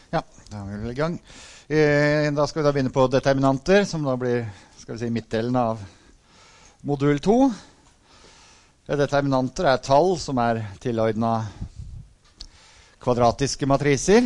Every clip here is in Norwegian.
Ja, da er vi i gang. Da skal vi da begynne på determinanter, som da blir, skal vi si, midtdelen av modul 2. Determinanter er tall som er tilordnet kvadratiske matriser.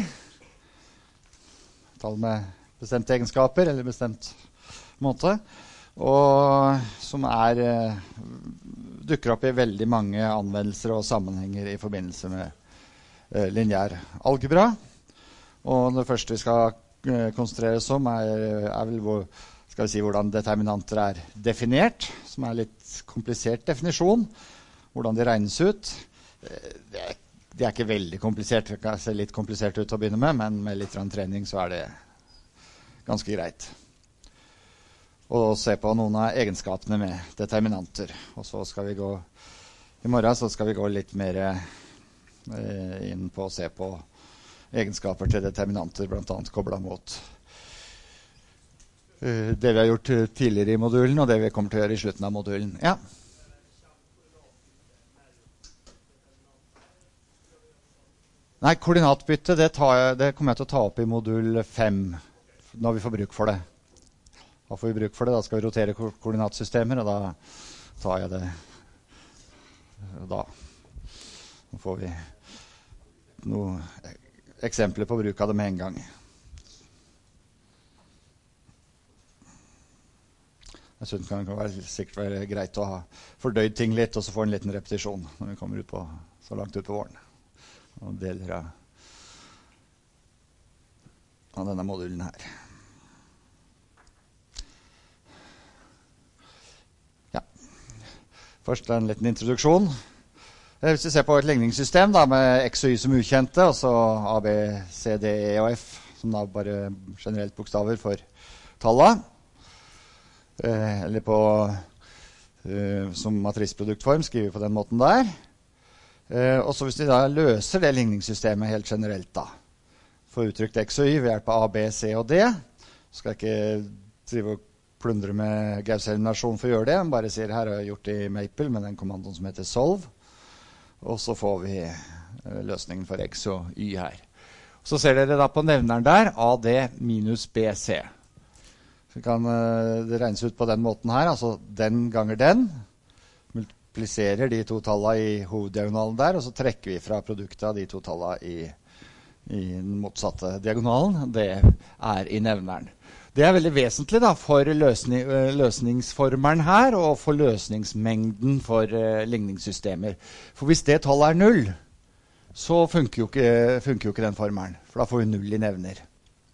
Tall med bestemte egenskaper, eller bestemt måte. Og som dukker opp i veldig mange anvendelser og sammenhenger i forbindelse med lineær algebra. Og det første vi skal konsentrere oss om er vel hvordan determinanter er definert, som er litt komplisert definisjon. Hvordan de regnes ut. Det er ikke veldig komplisert, det kan se litt komplisert ut å begynne med, men med litt trening så er det ganske greit. Og se på noen av egenskapene med determinanter. Og så skal vi i morgen så skal vi gå litt mer inn på å se på egenskaper til determinanter, blant annet koblet mot det vi har gjort tidligere i modulen, og det vi kommer til å gjøre i slutten av modulen. Ja. Nei, koordinatbytte, det kommer jeg til å ta opp i modul 5, når vi får bruk for det. Da får vi bruk for det, da skal vi rotere koordinatsystemer, og da tar jeg det. Da får vi noen eksempler på bruk av det med en gang. Jeg synes det kan sikkert være greit å ha fordøyd ting litt, og så få en liten repetisjon når vi kommer så langt ut på våren. Og deler av denne modulen her. Ja. Først en liten introduksjon. Hvis vi ser på et ligningssystem da, med X og Y som ukjente, og så A, B, C, D, E og F, som da bare generelt bokstaver for tallet. Eller som matrisproduktform skriver vi på den måten der. Og så hvis vi da løser det ligningssystemet helt generelt da, for uttrykt X og Y ved hjelp av A, B, C og D, så skal jeg ikke drive og plundre med Gauss-eliminasjon for å gjøre det, men bare sier her har jeg gjort det i Maple med den kommandoen som heter solve. Og så får vi løsningen for X og Y her. Så ser dere da på nevneren der, AD minus BC. Så kan det regnes ut på den måten her, altså den ganger den, multipliserer de to tallene i hoveddiagonalen der, og så trekker vi fra produktet av de to tallene i den motsatte diagonalen. Det er i nevneren. Det er veldig vesentlig da, for løsningsformelen her, og for løsningsmengden for ligningssystemer. For hvis det tallet er 0, så funker jo ikke den formelen, for da får vi 0 i nevner.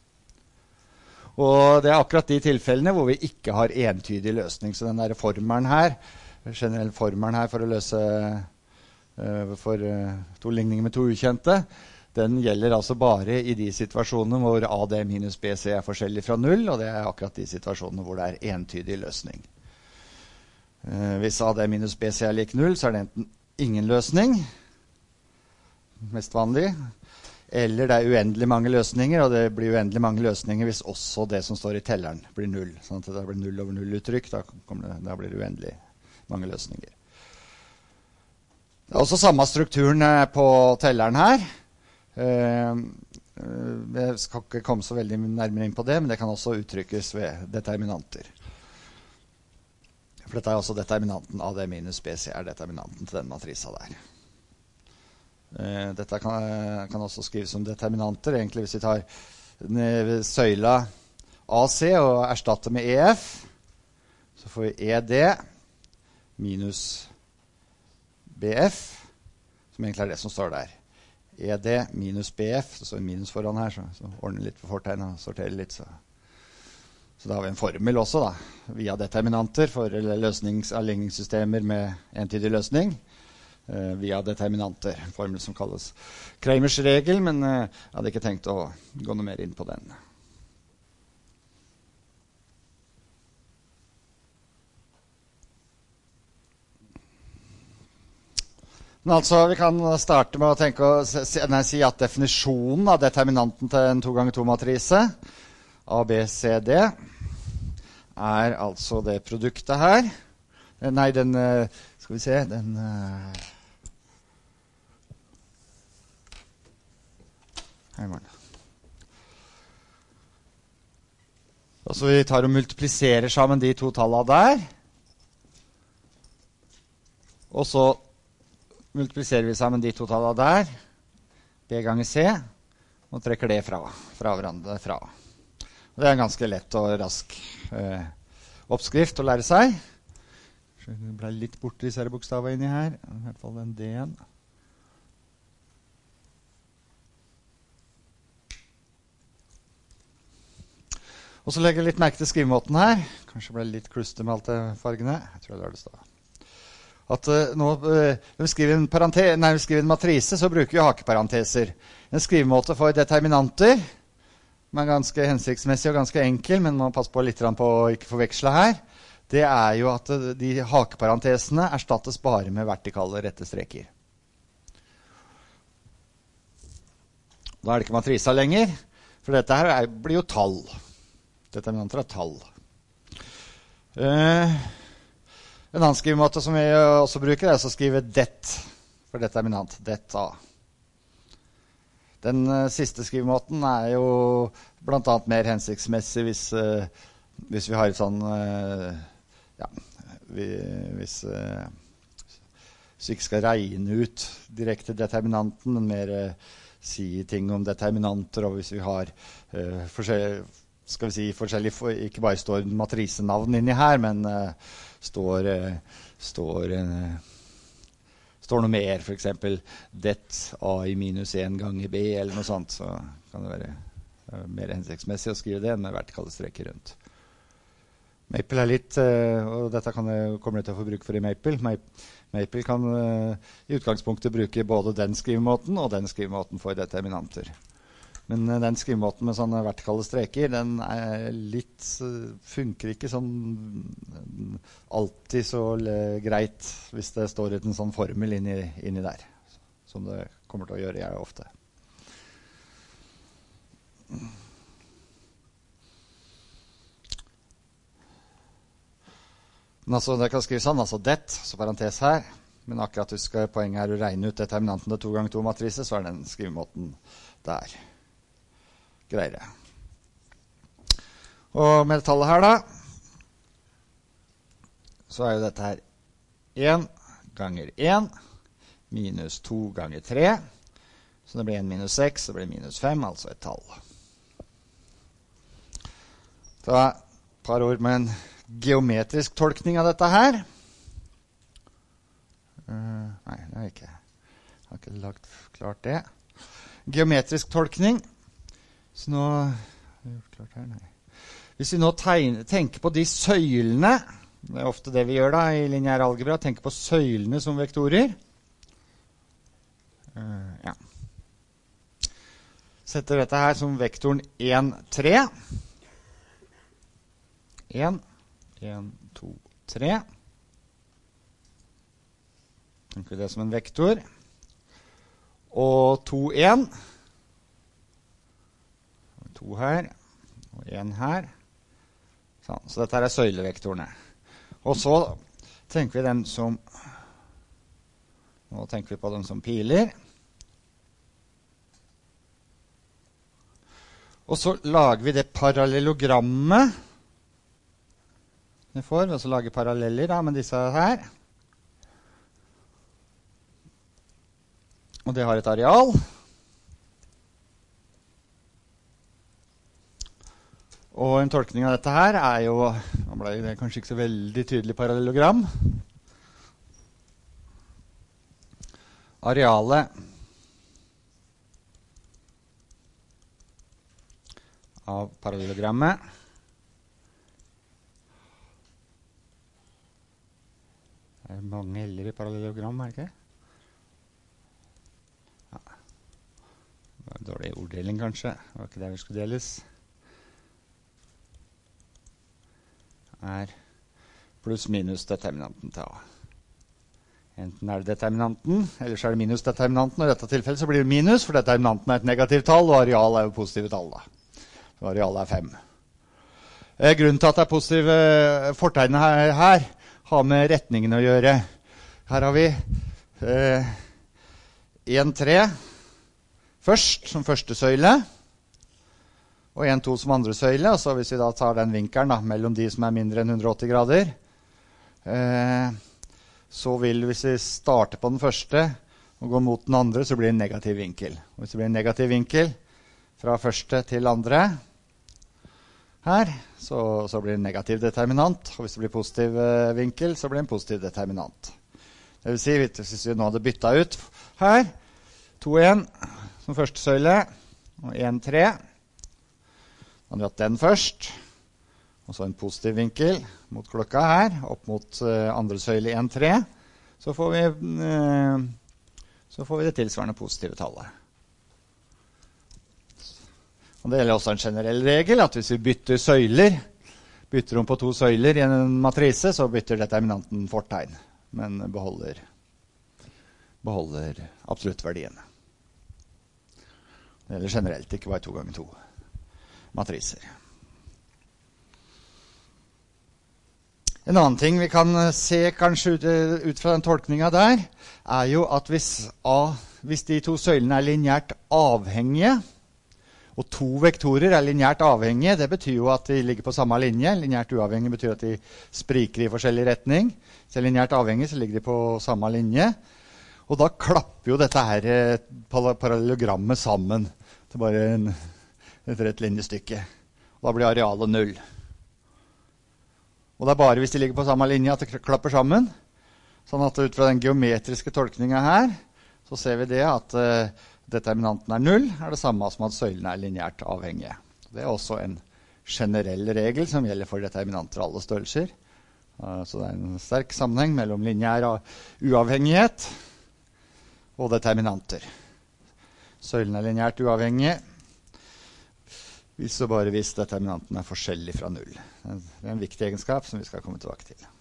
Og det er akkurat de tilfellene hvor vi ikke har entydig løsning. Så den der formelen her, generell formelen her for å løse for to ligninger med to ukjente, den gjelder altså bare i de situasjonene hvor AD minus BC er forskjellig fra 0, og det er akkurat de situasjonene hvor det er entydig løsning. Hvis AD minus BC er lik 0, så er det enten ingen løsning, mest vanlig, eller det er uendelig mange løsninger, og det blir uendelig mange løsninger hvis også det som står i telleren blir 0. Sånn at det blir 0 over 0 uttrykk, da blir det uendelig mange løsninger. Det er også samme strukturen på telleren her. Jeg skal ikke komme så veldig nærmere inn på det, men det kan også uttrykkes ved determinanter. For dette er også determinanten AD minus BC er determinanten til den matrisa der. Dette kan også skrives som determinanter, egentlig hvis vi tar søyla AC og erstatter med EF, så får vi ED minus BF, som egentlig er det som står der. ED minus BF, så står en minus foran her, så ordner litt på fortegnet og sorterer litt. Så da har vi en formel også da, via determinanter for løsnings- av ligningssystemer med entydig løsning, via determinanter, en formel som kalles Kramers regel, men jeg hadde ikke tenkt å gå noe mer inn på den. Men altså, vi kan starte med å si at definisjonen av determinanten til en 2x2-matrise, A, B, C, D, er altså det produktet her. Nei, skal vi se, her var den. Og så vi tar og multipliserer sammen de to tallene der. Og så multipliserer vi sammen de to tallene der. B ganger C. Og trekker det fra hverandre. Og det er en ganske lett og rask oppskrift å lære seg. Det ble litt borte disse bokstavene inni her. I hvert fall den D-en. Og så legger jeg litt merke til skrivemåten her. Kanskje ble det litt kluster med alt det fargene. Jeg tror jeg lar det stå. At når vi skriver en matrise, så bruker vi hakeparenteser. En skrivemåte for determinanter, som er ganske hensiktsmessig og ganske enkel, men man må passe på litt på å ikke forveksle her. Det er jo at de hakeparentesene erstattes bare med vertikale rette streker. Da er det ikke matrisa lenger, for dette her blir jo tall. Determinanter er tall. En annen skrivemåte som vi også bruker er å skrive det for determinant. Det A. Den siste skrivemåten er jo blant annet mer hensiktsmessig hvis vi har et sånn hvis vi ikke skal regne ut direkte determinanten, men mer si ting om determinanter, og hvis vi har forskjellig, ikke bare står matrisenavn inni her, men står noe mer, for eksempel det A i minus 1 ganger B, eller noe sånt, så kan det være mer hensiktsmessig å skrive det enn med vertikale streker rundt. Maple er litt, og dette kommer jeg til å få bruk for i Maple. Maple kan i utgangspunktet bruke både den skrivemåten og den skrivemåten for determinanter. Men den skrivemåten med sånne vertikale streker, den funker ikke sånn alltid så greit hvis det står en sånn formel inni der, som det kommer til å gjøre jeg ofte. Men altså, det kan skrives sånn, altså det, så parentes her, men akkurat poenget er å regne ut determinanten til 2 ganger 2 matrise, så er den skrivemåten der. Greiere. Og med tallet her da, så er jo dette her 1 ganger 1 minus 2 ganger 3, så det blir 1 minus 6, så blir det minus 5, altså et tall. Da et par ord med en geometrisk tolkning av dette her. Nei, det har jeg ikke. Jeg har ikke lagt klart det. Geometrisk tolkning. Så nå har jeg gjort klart her, nei. Hvis vi nå tenker på de søylene, det er ofte det vi gjør da i lineær algebra, tenker på søylene som vektorer. Ja. Setter dette her som vektoren 1, 3. 1, 2, 3. Tenker vi det som en vektor. Og 2, 1. 2 her, og 1 her. Sånn, så dette her er søylevektorene. Og så tenker vi dem som, nå tenker vi på dem som piler. Og så lager vi det parallellogrammet. Vi får også lage paralleller da, med disse her. Og det har et areal. Og en tolkning av dette her er jo, nå ble det kanskje ikke så veldig tydelig parallellogram. Arealet av parallellogrammet det er mange heller i parallellogram, er det ikke? Ja. Det var en dårlig orddeling kanskje, det var ikke det vi skulle deles. Er pluss minus determinanten til A. Enten er det determinanten, eller så er det minus determinanten, og i dette tilfellet så blir det minus, for determinanten er et negativt tall, og areal er jo positive tall da. Så areal er 5. Grunnen til at det er positive fortegnene her har med retningen å gjøre. Her har vi 1, 3 først, som første søyle. og 1, 2 som andre søyle, og så hvis vi da tar den vinkelen da, mellom de som mindre enn 180 grader, så vil, hvis vi starter på den første og går mot den andre, så blir det en negativ vinkel. Og hvis det blir en negativ vinkel fra første til andre her, så blir det en negativ determinant. Og hvis det blir positiv vinkel, så blir det en positiv determinant. Det vil si, hvis vi nå hadde byttet ut her, 2, 1 som første søyle, og 1, 3. Da hadde vi hatt den først, og så en positiv vinkel mot klokka her, opp mot andre søyle 1, 3. Så får vi det tilsvarende positive tallet. Og det gjelder også en generell regel, at hvis vi bytter om på 2 søyler i en matrise, så bytter determinanten fortegn, men beholder absoluttverdien. Det gjelder generelt, ikke bare 2 ganger 2 matriser. En annen ting vi kan se kanskje ut fra den tolkningen der, er jo at hvis de 2 søylene lineært avhengige, og 2 vektorer lineært avhengige, det betyr jo at de ligger på samme linje. Lineært uavhengig betyr at de spriker i forskjellig retning. Så lineært avhengig så ligger de på samme linje. Og da klapper jo dette her parallelogrammet sammen til bare et rett linjestykke. Og da blir arealet 0. Og det er bare hvis de ligger på samme linje at det klapper sammen. Sånn at ut fra den geometriske tolkningen her, så ser vi det at determinanten 0, det samme som at søylene lineært avhengige. Det er også en generell regel som gjelder for determinanter alle størrelser. Så det er en sterk sammenheng mellom lineær uavhengighet og determinanter. Søylene lineært uavhengige, hvis og bare hvis determinanten forskjellig fra 0. Det er en viktig egenskap som vi skal komme tilbake til.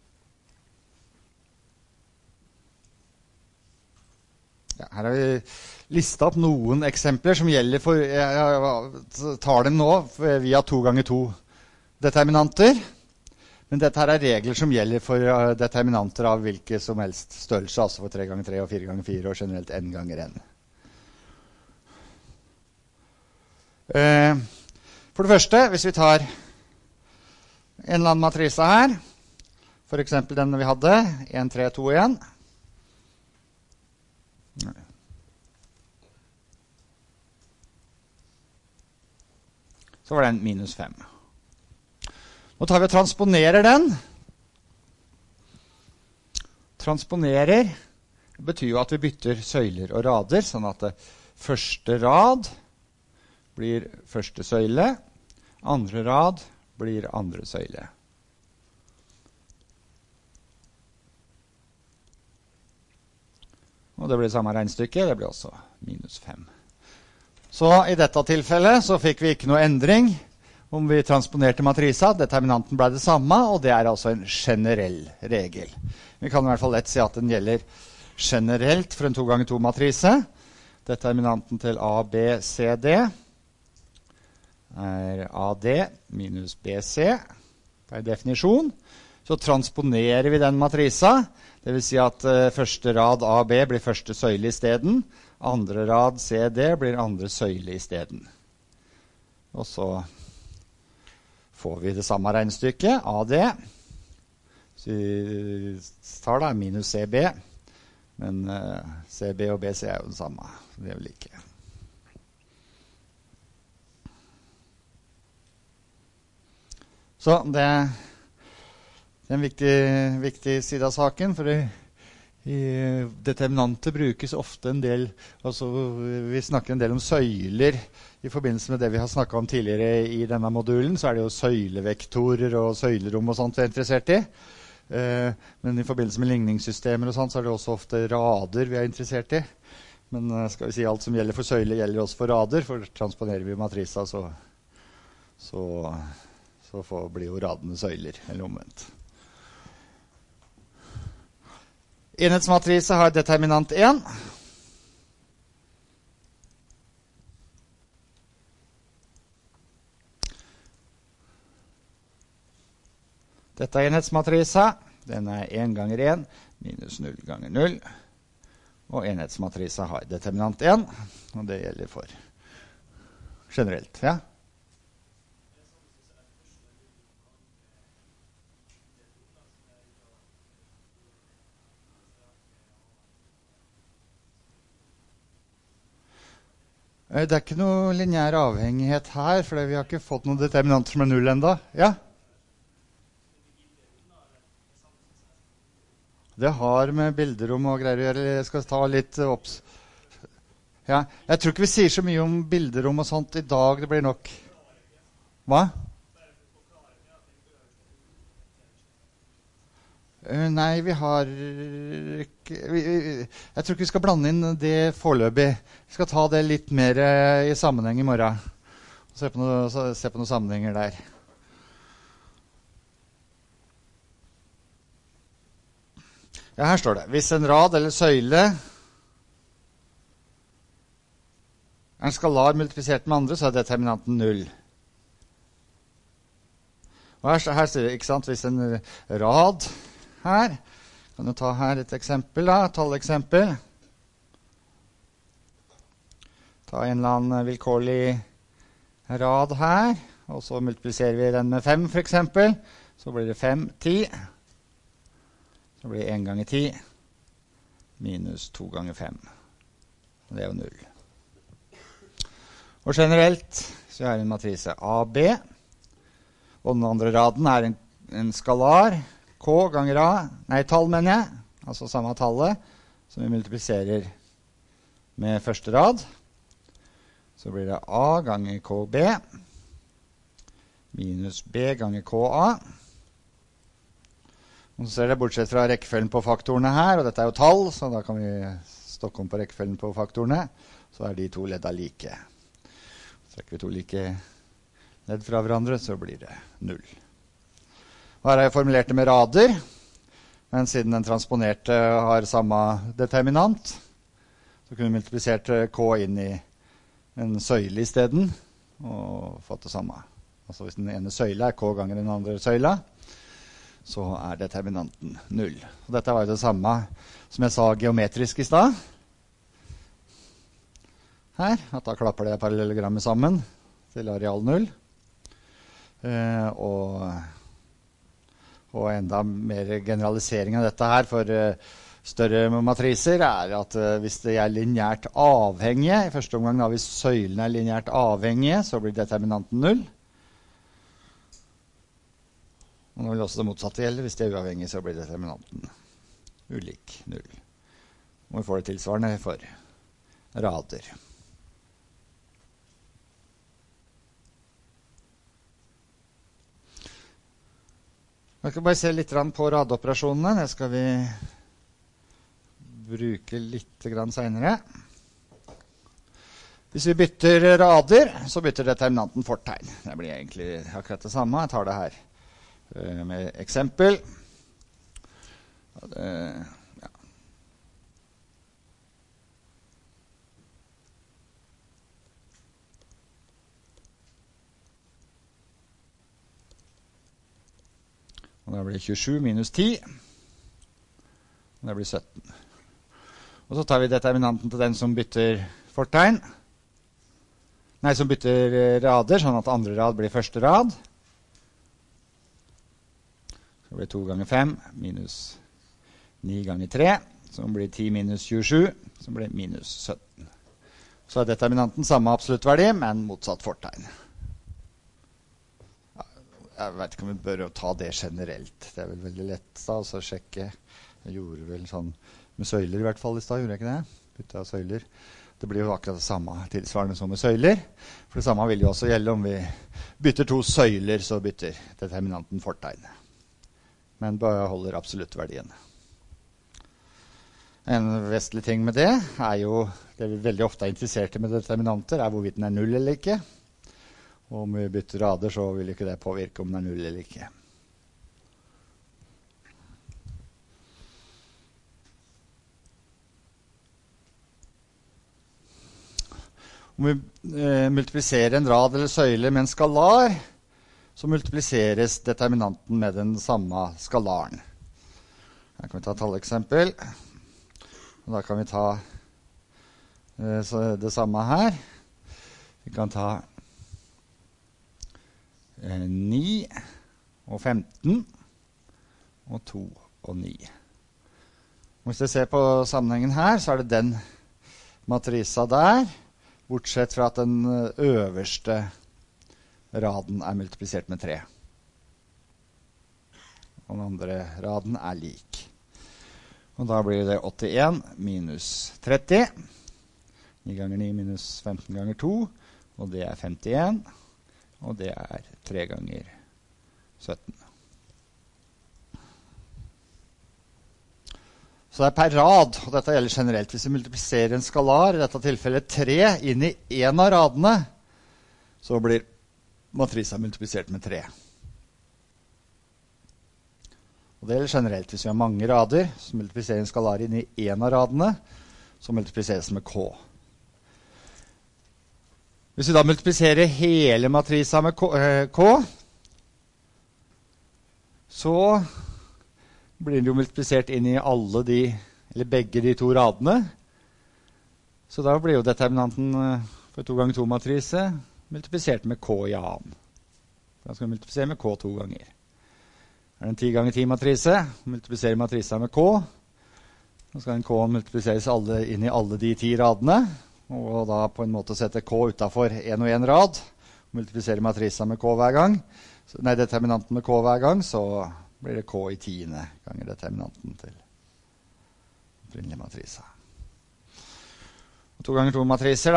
Ja, her har vi listet opp noen eksempler som gjelder for, jeg tar dem nå via 2 ganger 2 determinanter, men dette her regler som gjelder for determinanter av hvilke som helst størrelse, altså for 3 ganger 3 og 4 ganger 4 og generelt n ganger n. For det første, hvis vi tar en eller annen matrise her, for eksempel den vi hadde, 1, 3, 2, 1, så var den minus 5. Nå tar vi og transponerer den. Transponerer betyr jo at vi bytter søyler og rader, sånn at første rad blir første søyle, andre rad blir andre søyle. Og det blir samme regnstykke, det blir også minus 5. Så i dette tilfellet så fikk vi ikke noe endring om vi transponerte matrisa. Determinanten ble det samme, og det er altså en generell regel. Vi kan i hvert fall lett si at den gjelder generelt for en 2 ganger 2 matrise. Determinanten til A, B, C, D er AD minus BC per definisjon. Så transponerer vi den matrisa. Det vil si at første rad A og B blir første søyle i stedet. Andre rad C og D blir andre søyle i stedet. Og så får vi det samme regnestykket, AD. Så vi tar da minus CB. Men CB og BC er jo det samme. Det er jo like. Så det er en viktig side av saken, for determinanter brukes ofte en del, altså vi snakker en del om søyler i forbindelse med det vi har snakket om tidligere i denne modulen, så er det jo søylevektorer og søylerom og sånt vi er interessert i. Men i forbindelse med ligningssystemer og sånt, så er det også ofte rader vi er interessert i. Men skal vi si alt som gjelder for søyler gjelder også for rader, for transponerer vi matrisa, så blir jo radene søyler, eller omvendt. Enhetsmatrise har determinant 1. Dette er enhetsmatrisa. Den er 1 ganger 1 minus 0 ganger 0. Og enhetsmatrisa har determinant 1. Og det gjelder for generelt, ja. Det ikke noe lineær avhengighet her, for vi har ikke fått noen determinanter som 0 enda. Ja? Det har med bilderom og greier å gjøre. Jeg skal ta litt opps. Ja, jeg tror ikke vi sier så mye om bilderom og sånt i dag. Det blir nok. Hva? Nei, vi har ikke... jeg tror ikke vi skal blande inn det foreløpig. Vi skal ta det litt mer i sammenheng i morgen. Se på noen sammenhenger der. Ja, her står det. Hvis en rad eller søyle er en skalar multiplisert med andre, så er determinanten 0. Og her står det, ikke sant, hvis en rad her, kan du ta her et eksempel da, talleksempel. Ta en eller annen vilkårlig rad her, og så multipliserer vi den med 5 for eksempel. Så blir det 5, 10. Så blir det 1 ganger 10 minus 2 ganger 5. Og det er jo 0. Og generelt så er det en matrise AB, og den andre raden er en skalar, K ganger A, nei, tall mener jeg, altså samme tallet, som vi multipliserer med første rad. Så blir det A ganger KB minus B ganger KA. Og så ser det bortsett fra rekkefølgen på faktorene her, og dette er jo tall, så da kan vi stokke om på rekkefølgen på faktorene, så er de to ledda like. Så trekker vi to like ledd fra hverandre, så blir det 0. Og her har jeg formulert det med rader, men siden den transponerte har samme determinant, så kunne vi multiplisert K inn i en søyle i stedet, og fått det samme. Altså hvis den ene søyle er K ganger den andre søyle, så er determinanten 0. Og dette var jo det samme som jeg sa geometrisk i sted. Her, at da klapper det parallellogrammet sammen til areal 0. Og enda mer generalisering av dette her for større matriser er at hvis det er lineært avhengige, i første omgang da hvis søylene er lineært avhengige, så blir determinanten 0. Og nå vil også det motsatte gjelde. Hvis det er uavhengig, så blir determinanten ulik 0. Og vi får det tilsvarende for rader. Jeg skal bare se litt på radoperasjonene. Det skal vi bruke litt senere. Hvis vi bytter rader, så bytter determinanten fortegn. Det blir egentlig akkurat det samme. Jeg tar det her med eksempel. Ja. Og da blir det 27 minus 10. Og det blir 17. Og så tar vi determinanten til den som bytter fortegn. Nei, som bytter rader, sånn at andre rad blir første rad. Så blir det 2 ganger 5 minus 9 ganger 3, som blir 10 minus 27, som blir minus 17. Så er determinanten samme absolutt verdi, men motsatt fortegn. Jeg vet ikke om vi bør ta det generelt. Det er vel veldig lett da, å sjekke. Jeg gjorde vel sånn med søyler i hvert fall i sted, gjorde jeg ikke det? Bytte av søyler. Det blir jo akkurat det samme tilsvarende som med søyler. For det samme vil jo også gjelde om vi bytter to søyler, så bytter determinanten fortegn. Men beholder absolutt verdien. En vestlig ting med det er jo, det vi veldig ofte er interessert i med determinanter, er hvorvidt den er 0 eller ikke. Og om vi bytter rader, så vil ikke det påvirke om den er 0 eller ikke. Om vi multipliserer en rad eller søyle med en skalar, så multipliseres determinanten med den samme skalaren. Her kan vi ta et talleksempel. Og da kan vi ta det samme her. Vi kan ta 9 og 15 og 2 og 9. Hvis du ser på sammenhengen her, så er det den matrisa der bortsett fra at den øverste raden multiplisert med 3. Og den andre raden lik. Og da blir det 81 minus 30. 9 ganger 9 minus 15 ganger 2. Og det 51. Og det 3 ganger 17. Så det per rad, og dette gjelder generelt. Hvis vi multipliserer en skalar, i dette tilfellet 3, inn i en av radene, så blir matrisa multiplisert med 3. Og det gjelder generelt. Hvis vi har mange rader, så multipliserer en skalar inn i en av radene, så multipliseres den med k. Hvis vi da multipliserer hele matrisa med k, så blir den jo multiplisert inn i alle eller begge de to radene. Så da blir jo determinanten for 2 ganger 2 matrise multiplisert med k i annen. Da skal vi multiplisere med k 2 ganger. Det en 10 ganger 10 matrise, multipliserer matrisa med k. Da skal en k multipliseres inn i alle de 10 radene, og da på en måte sette k utenfor en og en rad, multiplisere matrisa med k hver gang, determinanten med k hver gang, så blir det k i 10 ganger determinanten til opprinnelig matrisa. Og 2 ganger 2 matriser da,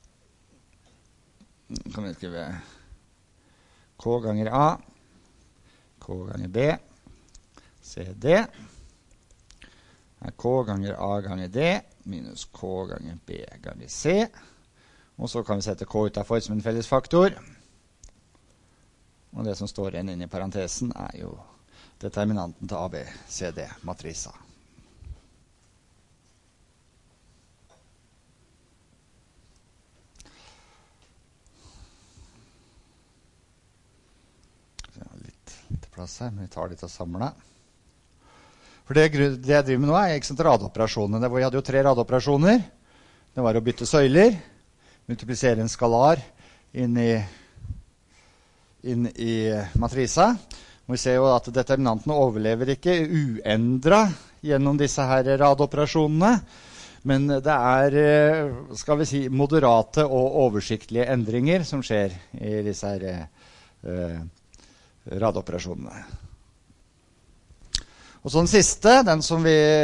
kan vi skrive k ganger a, k ganger b, cd, k ganger a ganger d, minus k ganger b ganger c, og så kan vi sette k utenfor som en felles faktor. Og det som står igjen inne i parentesen jo determinanten til ABCD-matrisa. Litt plass her, men vi tar litt av samlet. For det jeg driver med nå ikke sant, radoperasjonene. Vi hadde jo 3 radoperasjoner. Det var å bytte søyler, multiplisere en skalar inn i matrisa. Og vi ser jo at determinantene overlever ikke uendret gjennom disse her radoperasjonene, men det skal vi si, moderate og oversiktlige endringer som skjer i disse her radoperasjonene. Og så den siste, den som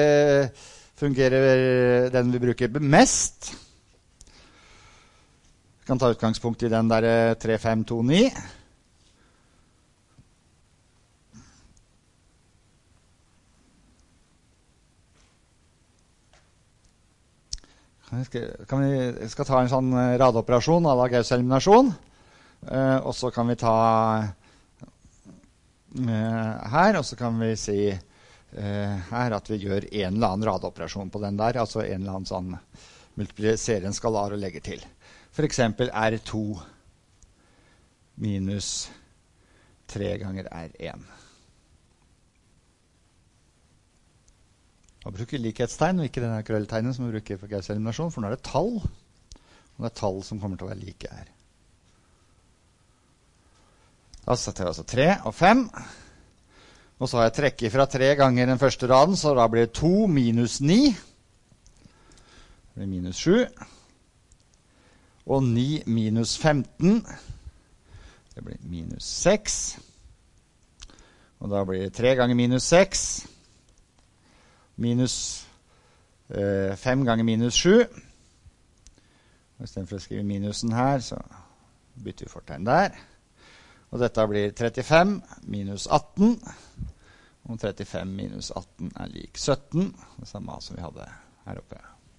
den vi bruker mest. Vi kan ta utgangspunkt i den der 3529. Vi skal ta en sånn radoperasjon av Gauss-eliminasjon, og så kan vi ta her, og så kan vi si her at vi gjør en eller annen radoperasjon på den der, altså en eller annen sånn multipliserer en skalar og legger til. For eksempel R2 minus 3 ganger R1. Og bruker likhetstegn, og ikke denne krølltegnen som vi bruker for Gauss-eliminasjon, for nå det tall, og det tall som kommer til å være like her. Da setter jeg altså 3 og 5, og så har jeg trekket fra 3 ganger den første raden, så da blir det 2 minus 9, det blir minus 7, og 9 minus 15, det blir minus 6, og da blir det 3 ganger minus 6, minus 5 ganger minus 7. Og i stedet for å skrive minusen her, så bytter vi fortegn der. Og dette blir 35 minus 18. Og 35 minus 18 lik 17. Det samme som vi hadde her oppe.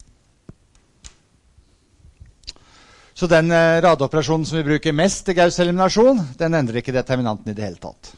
Så den radoperasjonen som vi bruker mest til Gauss-eliminasjon, den endrer ikke determinanten i det hele tatt.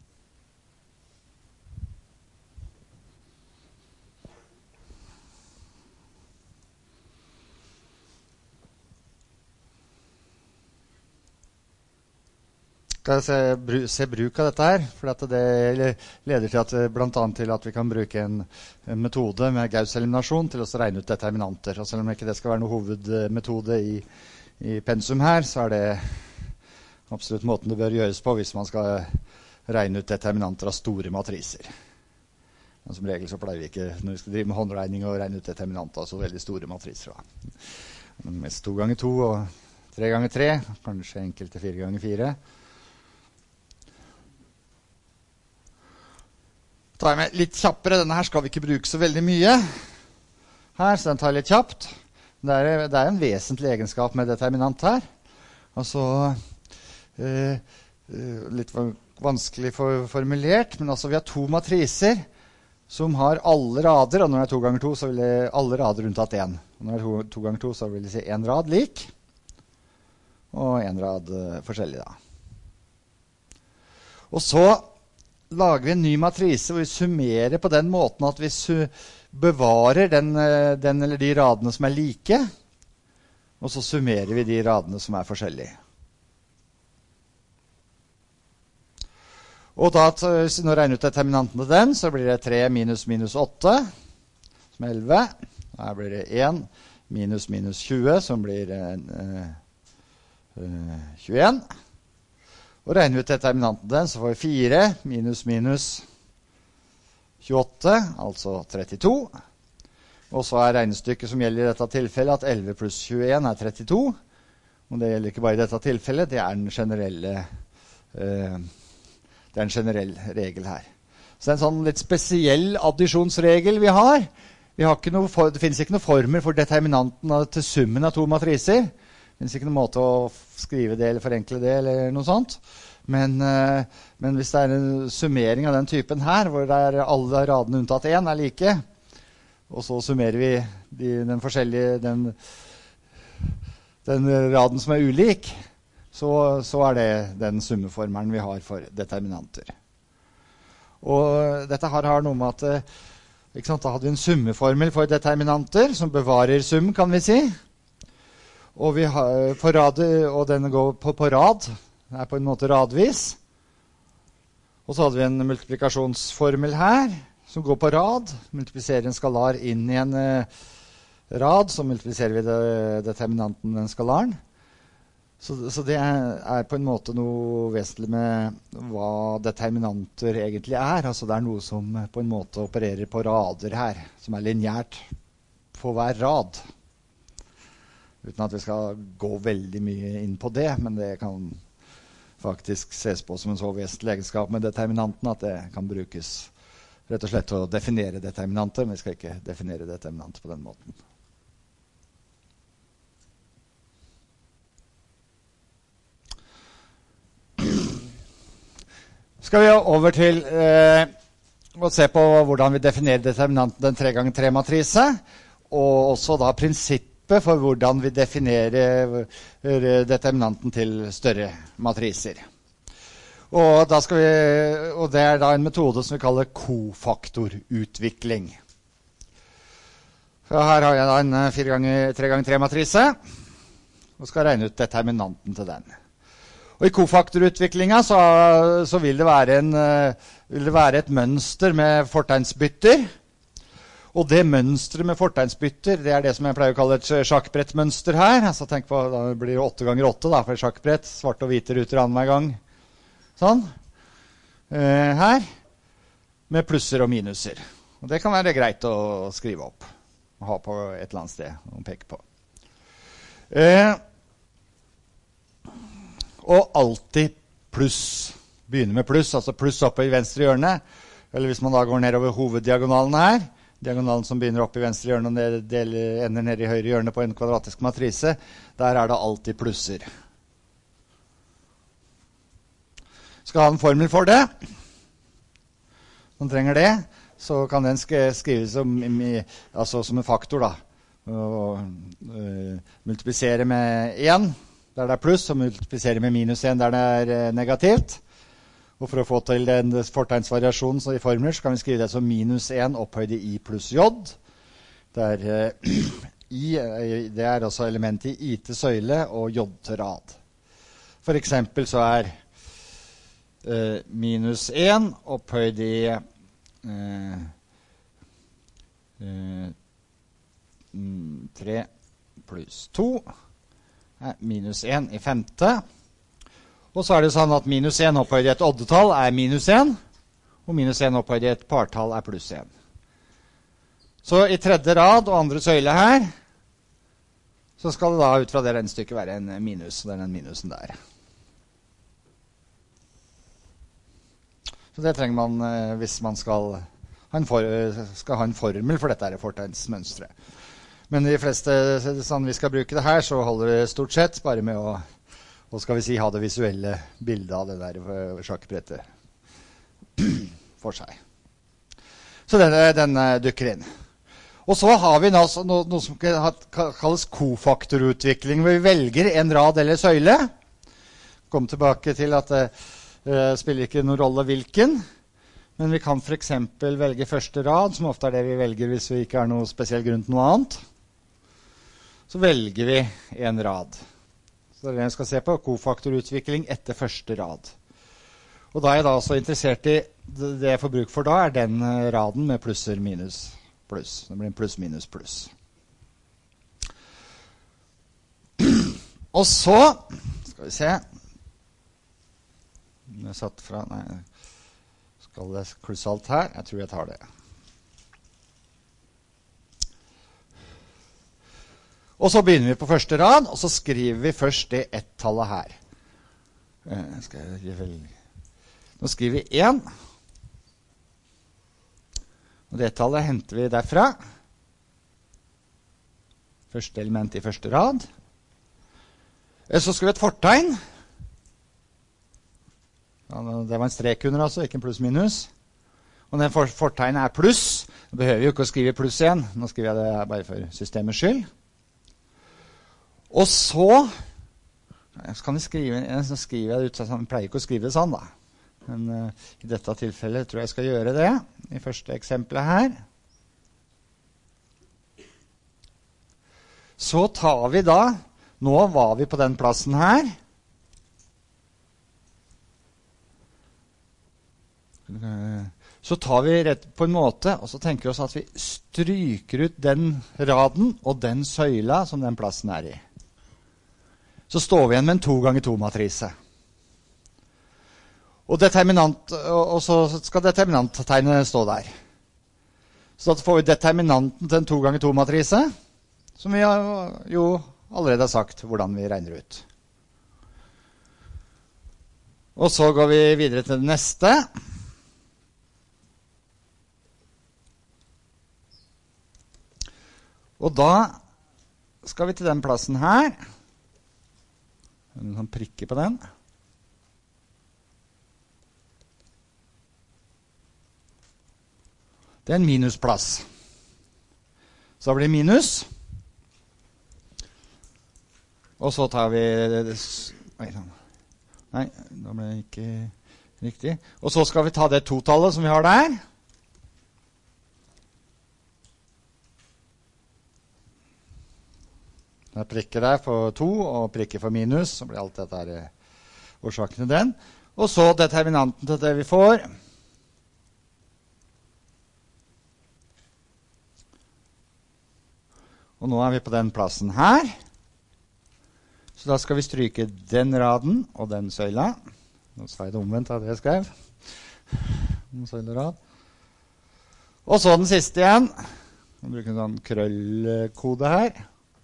Skal jeg se bruk av dette her, for det leder til at, blant annet til at vi kan bruke en metode med Gauss-eliminasjon til å regne ut determinanter. Og selv om ikke det skal være noen hovedmetode i pensum her, så det absolutt måten det bør gjøres på hvis man skal regne ut determinanter av store matriser. Men som regel så pleier vi ikke, når vi skal drive med håndregning og regne ut determinanter av så veldig store matriser. Men mest 2 ganger 2 og 3 ganger 3, kanskje enkelte 4 ganger 4. Tar jeg med litt kjappere. Denne her skal vi ikke bruke så veldig mye her, så den tar jeg litt kjapt. Det er en vesentlig egenskap med determinant her. Altså, litt vanskelig formulert, men altså vi har 2 matriser som har alle rader, og når det er 2 ganger 2, så vil det alle rader unntatt 1. Og når det er 2 ganger 2, så vil det si 1 rad lik, og 1 rad forskjellig da. Og så lager vi en ny matrise hvor vi summerer på den måten at vi bevarer den eller de radene som er like, og så summerer vi de radene som er forskjellige. Og da, hvis vi nå regner ut determinanten til den, så blir det 3 minus minus 8, som er 11. Her blir det 1 minus minus 20, som blir 21. Og regner vi ut determinanten til den, så får vi 4 minus minus 28, altså 32. Og så er regnestykket som gjelder i dette tilfellet at 11 pluss 21 er 32. Og det gjelder ikke bare i dette tilfellet, det er en generell regel her. Så det er en sånn litt spesiell addisjonsregel vi har. Det finnes ikke noen former for determinanten til summen av 2 matriser. Det finnes ikke noen måte å skrive det eller forenkle det eller noe sånt. Men hvis det er en summering av den typen her, hvor det er alle radene unntatt 1 er like, og så summerer vi den raden som er ulik, så er det den summeformelen vi har for determinanter. Og dette har noe med at da hadde vi en summeformel for determinanter som bevarer sum, kan vi si. Og, og den går på rad, det er på en måte radvis. Og så hadde vi en multiplikasjonsformel her, som går på rad. Multipliserer en skalar inn i en rad, så multipliserer vi determinanten den skalaren. Så det er på en måte noe vesentlig med hva determinanter egentlig er. Altså det er noe som på en måte opererer på rader her, som er lineært på hver rad. Uten at vi skal gå veldig mye inn på det, men det kan faktisk ses på som en så vesentlig egenskap med determinanten at det kan brukes rett og slett til å definere determinanter, men vi skal ikke definere determinanter på den måten. Skal vi over til å se på hvordan vi definerer determinanten den 3 ganger 3 matrise, og også da prinsippet for hvordan vi definerer determinanten til større matriser. Og det er da en metode som vi kaller kofaktorutvikling. Så her har jeg da en 3 ganger 3 matrise, og skal regne ut determinanten til den. Og i kofaktorutviklingen så vil det være et mønster med fortegnsbytter. Og det mønstret med fortegnsbytter, det er det som jeg pleier å kalle et sjakkbrettmønster her. Altså tenk på, da blir det 8 ganger 8 da, for sjakkbrett, svarte og hvite ruter annenhver gang. Sånn. Her. Med plusser og minuser. Og det kan være greit å skrive opp. Og ha på et eller annet sted å peke på. Og alltid pluss. Begynner med pluss, altså pluss oppe i venstre hjørne. Eller hvis man da går nedover hoveddiagonalen her, diagonalen som begynner oppe i venstre hjørne og ender ned i høyre hjørne på en kvadratisk matrise, der er det alltid plusser. Skal ha en formel for det. Man trenger det, så kan den skrives som en faktor da. Og multiplisere med 1. Der det er pluss, og multiplisere med minus 1 der det er negativt. Og for å få til den fortegnsvariasjonen i formler, så kan vi skrive det som minus 1 opphøyd i I pluss J. Der I, det er altså elementet i I til søyle og J til rad. For eksempel så er minus 1 opphøyd i 3 pluss 2. Minus 1 i femte. Og så er det sånn at minus 1 opphøyd i et oddetall er minus 1, og minus 1 opphøyd i et partall er pluss 1. Så i tredje rad og andre søyle her, så skal det da ut fra det regnestykket være en minus, og det er den minusen der. Så det trenger man hvis man skal ha en formel for dette fortegnsmønstret. Men de fleste, sånn vi skal bruke det her, så holder det stort sett bare med å skal vi si, ha det visuelle bildet av det der sjakkbrettet for seg. Så den dukker inn. Og så har vi noe som kalles kofaktorutvikling, hvor vi velger en rad eller søyle. Kom tilbake til at det spiller ikke noen rolle hvilken, men vi kan for eksempel velge første rad, som ofte er det vi velger hvis vi ikke har noe spesiell grunn til noe annet. Så velger vi en rad. Så det er det jeg skal se på, kofaktorutvikling etter første rad. Og da er jeg da også interessert i, det jeg får bruk for da, er den raden med plusser, minus, pluss. Det blir en pluss, minus, pluss. Og så, skal vi se, jeg satt fra, nei, skal det klusse alt her? Jeg tror jeg tar det. Og så begynner vi på første rad, og så skriver vi først det ett-tallet her. Nå skriver vi 1. Og det tallet henter vi derfra. Første element i første rad. Så skal vi ha et fortegn. Det var en strek under altså, ikke en pluss-minus. Og den fortegnet er pluss. Nå behøver vi jo ikke å skrive pluss igjen. Nå skriver jeg det bare for systemets skyld. Og så kan jeg skrive det ut, jeg pleier ikke å skrive det sånn da. Men i dette tilfellet tror jeg skal gjøre det, i første eksempelet her. Så tar vi da, nå var vi på den plassen her. Så tar vi rett på en måte, og så tenker vi oss at vi stryker ut den raden og den søyla som den plassen er i. Så står vi igjen med en 2x2-matrise. Og så skal determinanttegnet stå der. Så da får vi determinanten til en 2x2-matrise, som vi jo allerede har sagt hvordan vi regner ut. Og så går vi videre til det neste. Og da skal vi til den plassen her. En sånn prikke på den. Det er en minusplass. Så da blir det minus. Og så tar vi... Nei, da ble det ikke riktig. Og så skal vi ta det totallet som vi har der. Det er prikker der for 2 og prikker for minus, så blir alt dette her årsaken til den. Og så determinanten til det vi får. Og nå er vi på den plassen her. Så da skal vi stryke den raden og den søyla. Nå sa jeg det omvendt av det jeg skrev. En søylerad. Og så den siste igjen. Vi bruker en sånn krøllkode her.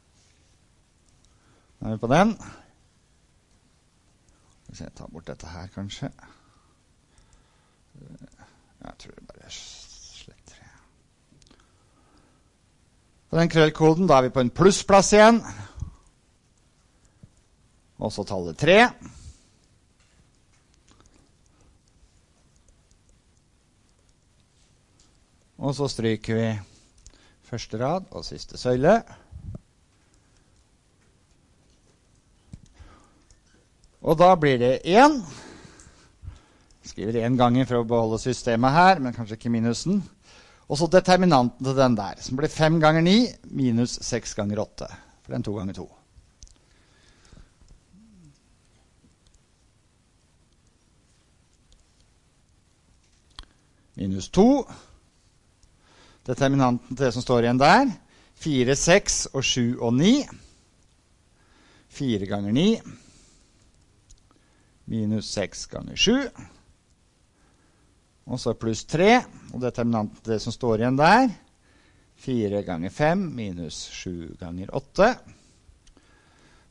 Nå er vi på den. Jeg tar bort dette her, kanskje. Jeg tror det bare sletter. På den krøllkoden, da er vi på en plussplass igjen. Og så tallet 3. Og så stryker vi første rad og siste søyle. Og da blir det 1. Skriver 1 ganger for å beholde systemet her, men kanskje ikke minusen. Og så determinanten til den der, som blir 5 ganger 9 minus 6 ganger 8. For den 2 ganger 2. Minus 2. Determinanten til det som står igjen der. 4, 6 og 7 og 9. 4 ganger 9. Minus 6 ganger 7. Og så pluss 3. Og determinanten til det som står igjen der. 4 ganger 5 minus 7 ganger 8.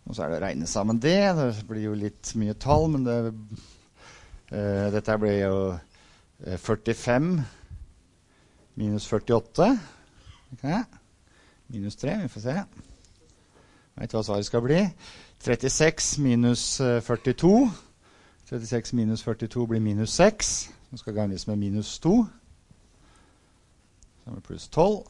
Og så det å regne sammen det. Det blir jo litt mye tall, men dette blir jo 45 minus 48. Okay. Minus 3, vi får se. Jeg vet hva svaret skal bli. 36 minus 42. 36 minus 42 blir minus 6. Nå skal ganges med minus 2. Så blir det pluss 12.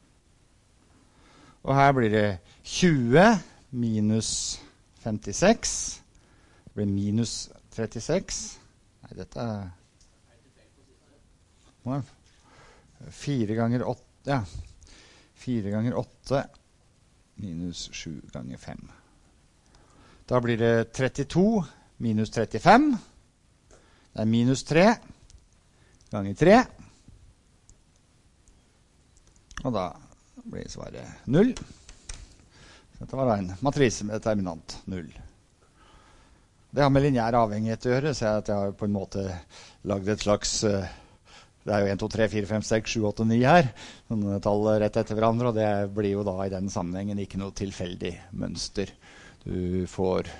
Og her blir det 20 minus 56. Det blir minus 36. Nei, dette 4 ganger 8. Ja. 4 ganger 8 minus 7 ganger 5. Da blir det 32 minus 35. Det minus 3 ganger 3. Og da blir svaret 0. Dette var da en matrise med determinant 0. Det har med lineær avhengighet å gjøre, så jeg har på en måte laget et slags... Det jo 1, 2, 3, 4, 5, 6, 7, 8, 9 her. Sånne tall rett etter hverandre, og det blir jo da i den sammenhengen ikke noe tilfeldig mønster. Du får...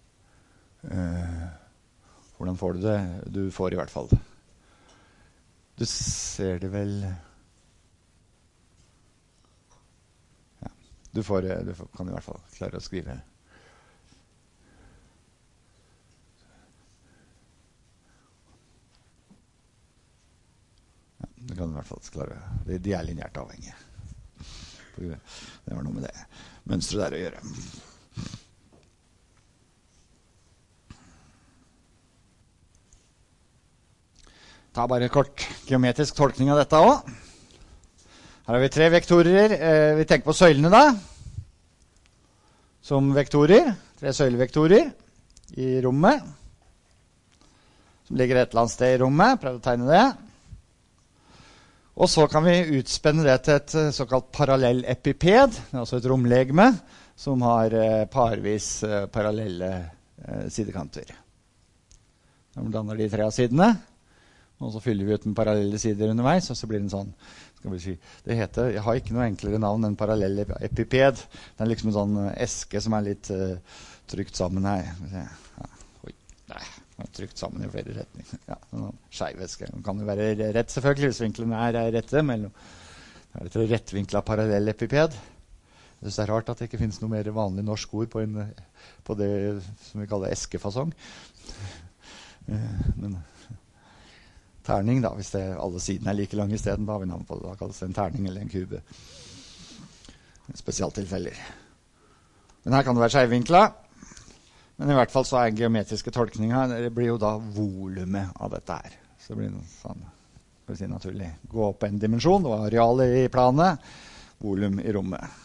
hvordan får du det? Du får i hvert fall... Du ser det vel... Ja, du kan i hvert fall klare å skrive... Det kan i hvert fall klare. De lineært avhengige. Det var noe med det mønstret der å gjøre. Ta bare kort geometrisk tolkning av dette også. Her har vi 3 vektorer. Vi tenker på søylene da. Som vektorer. 3 søylevektorer i rommet. Som ligger et eller annet sted i rommet. Prøv å tegne det. Og så kan vi utspenne det til et såkalt parallellepiped, altså et romlegeme, som har parvis parallelle sidekanter. Da danner de 3 av sidene, og så fyller vi ut med parallelle sider underveis, og så blir det en sånn, skal vi si, det heter, jeg har ikke noe enklere navn enn parallellepiped. Det liksom en sånn eske som litt trykt sammen her. Ja. Oi, nei. Trykt sammen i flere retninger. Ja, skeiveske. Den kan jo være rett selvfølgelig, hvis vinklene rette. Men det et rettvinklet parallellepiped. Jeg synes det rart at det ikke finnes noe mer vanlig norsk ord på det som vi kaller eskefasong. Men terning da, hvis alle sidene like lange i stedet, da har vi navn på det. Da kalles det en terning eller en kube. Spesialtilfeller. Men her kan det være skeivinklet. Men i hvert fall så geometriske tolkninger, det blir jo da volumet av dette her. Så det blir noe sånn, skal vi si naturlig, gå opp en dimensjon, det var arealet i planet, volum i rommet.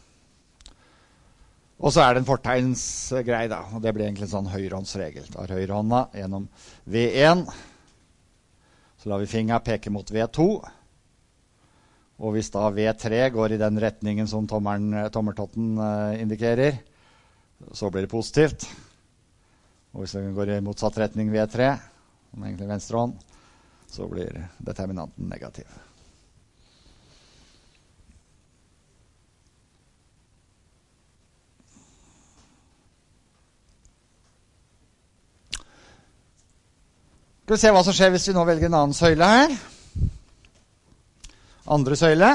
Og så det en fortegnsgreie da, og det blir egentlig en sånn høyrehåndsregel. Da høyrehånda gjennom V1, så lar vi fingeren peke mot V2, og hvis da V3 går i den retningen som tommeltotten indikerer, så blir det positivt. Og hvis den går i motsatt retning V3, som egentlig venstre hånd, så blir determinanten negativ. Skal vi se hva som skjer hvis vi nå velger en annen søyle her. Andre søyle.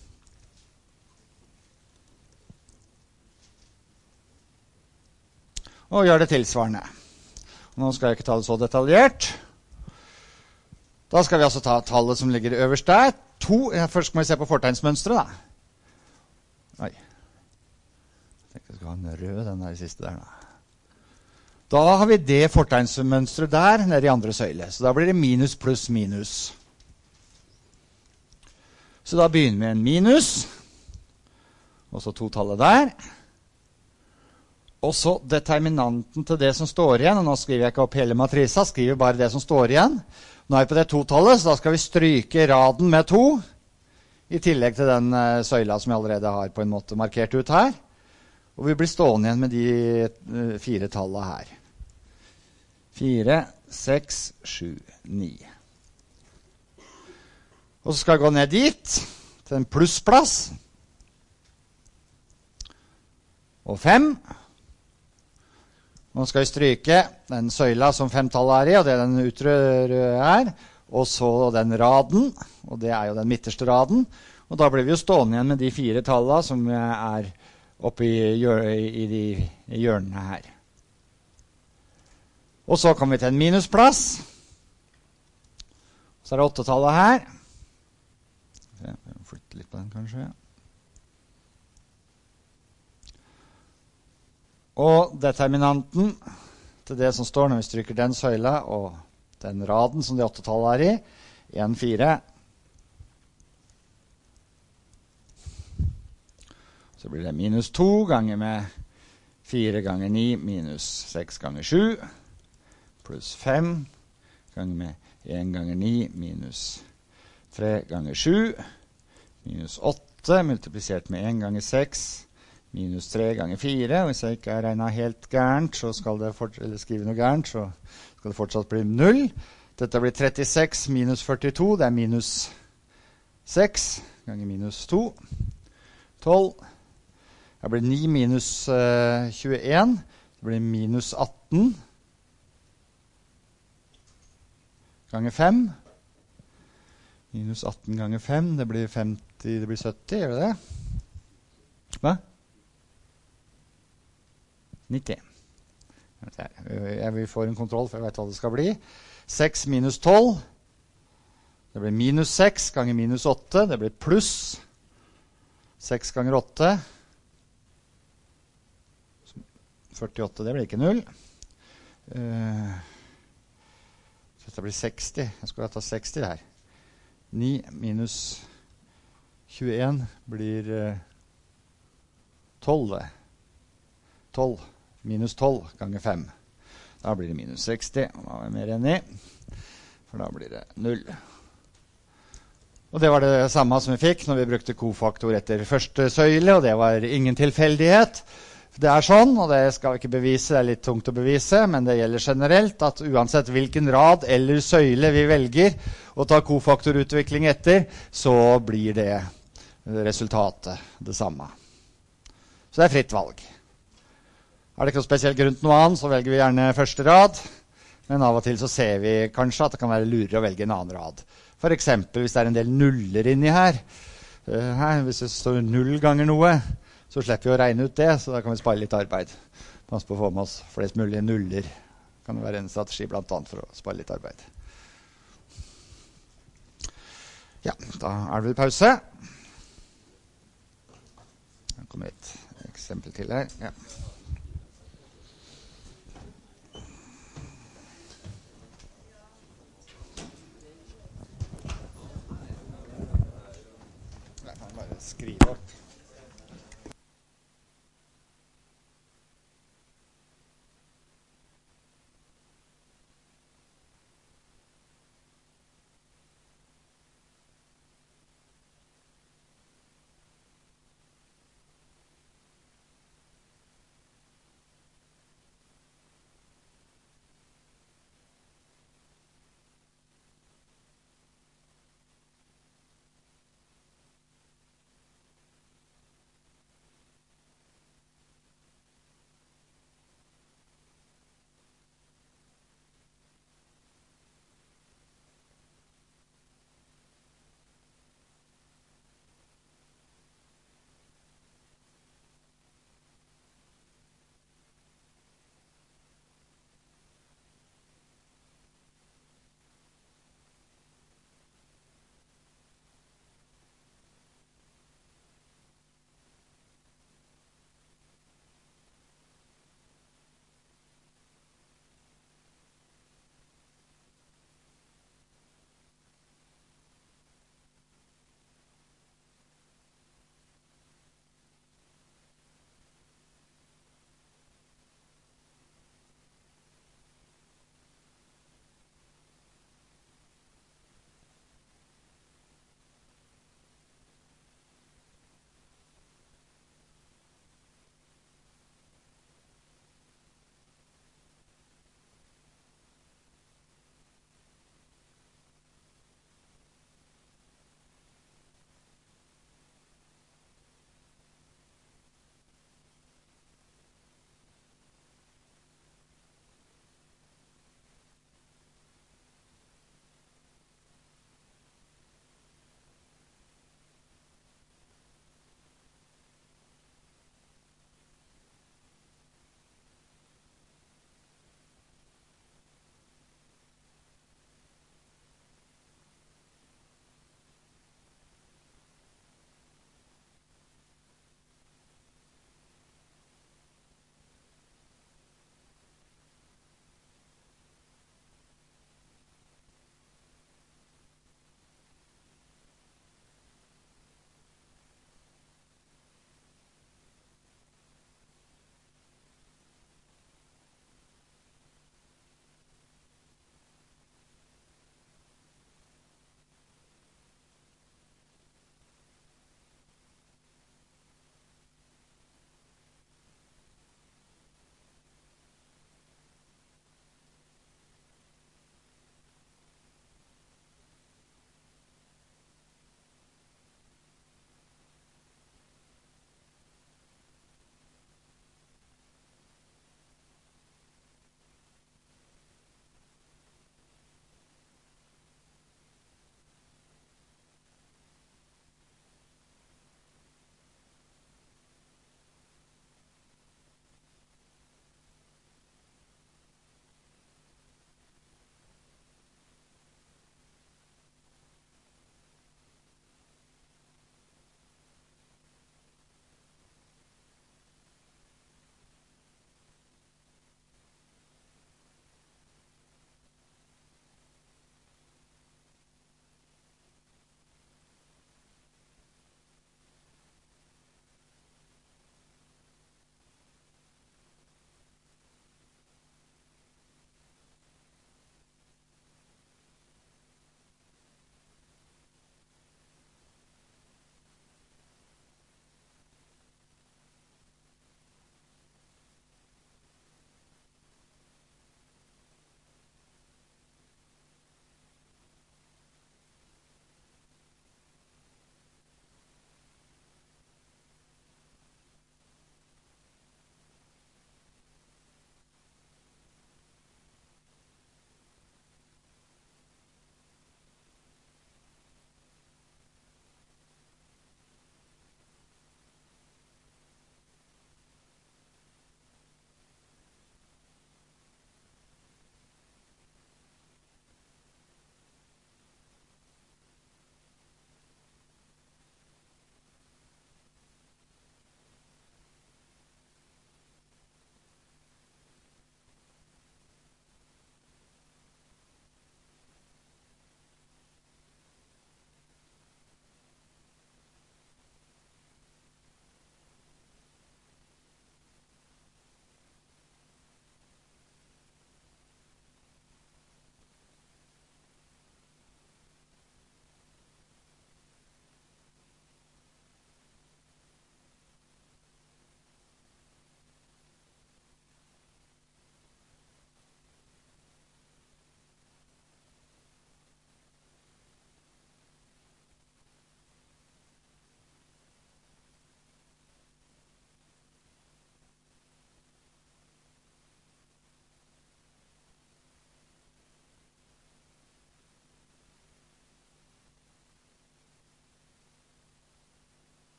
Og gjør det tilsvarende. Nå skal jeg ikke ta det så detaljert. Da skal vi altså ta tallet som ligger øverst der. 2. Først må vi se på fortegnsmønstret da. Oi. Jeg tenkte jeg skulle ha en rød, den der siste der da. Da har vi det fortegnsmønstret der, nede i andre søyle. Så da blir det minus pluss minus. Så da begynner vi med en minus. Og så 2-tallet der. Og så determinanten til det som står igjen, og nå skriver jeg ikke opp hele matrisa, skriver bare det som står igjen. Nå vi på det 2-tallet, så da skal vi stryke raden med 2, i tillegg til den søyla som jeg allerede har på en måte markert ut her. Og vi blir stående igjen med de 4 tallene her. 4, 6, 7, 9. Og så skal jeg gå ned dit, til en plussplass. Og 5. Nå skal vi stryke den søyla som femtallet i, og det den utrøde er, og så den raden, og det jo den midterste raden. Og da blir vi jo stående igjen med de 4 tallene som oppe i de hjørnene her. Og så kommer vi til en minusplass. Så det 8-tallet her. Jeg flytter litt på den kanskje, ja. Og determinanten til det som står når vi stryker den søyla og den raden som de 8-tallet i, 1, 4. Så blir det minus 2 ganger med 4 ganger 9 minus 6 ganger 7, pluss 5 ganger med 1 ganger 9 minus 3 ganger 7, minus 8 multiplisert med 1 ganger 6, minus 3 ganger 4, og hvis jeg ikke regnet helt gærent, så skal det eller skrive noe gærent, så skal det fortsatt bli 0. Dette blir 36 minus 42, det minus 6 ganger minus 2, 12. Det blir 9 minus 21, det blir minus 18 ganger 5. Minus 18 ganger 5, det blir 50, det blir 70, gjør det det? Hva? 90. Vi får en kontroll, for jeg vet hva det skal bli. 6 minus 12. Det blir minus 6 ganger minus 8. Det blir pluss 6 ganger 8. 48, det blir ikke 0. Dette blir 60. Jeg skulle ha tatt 60 her. 9 minus 21 blir 12. 12 minus 12 ganger 5. Da blir det minus 60. Da er jeg mer enig. For da blir det 0. Og det var det samme som vi fikk når vi brukte kofaktor etter første søyle, og det var ingen tilfeldighet. Det sånn, og det skal vi ikke bevise, det litt tungt å bevise, men det gjelder generelt at uansett hvilken rad eller søyle vi velger å ta kofaktorutvikling etter, så blir det resultatet det samme. Så det fritt valg. Det ikke noe spesiell grunn til noe annet, så velger vi gjerne første rad, men av og til så ser vi kanskje at det kan være lurere å velge en annen rad. For eksempel hvis det en del nuller inni her, hvis det står 0 ganger noe, så slipper vi å regne ut det, så da kan vi spare litt arbeid. Pass på å få med oss flest mulige nuller. Det kan være en strategi blant annet for å spare litt arbeid. Ja, da det vel pause. Det kommer et eksempel til her. Ja. Jeg kan bare skrive opp.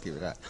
skriver her.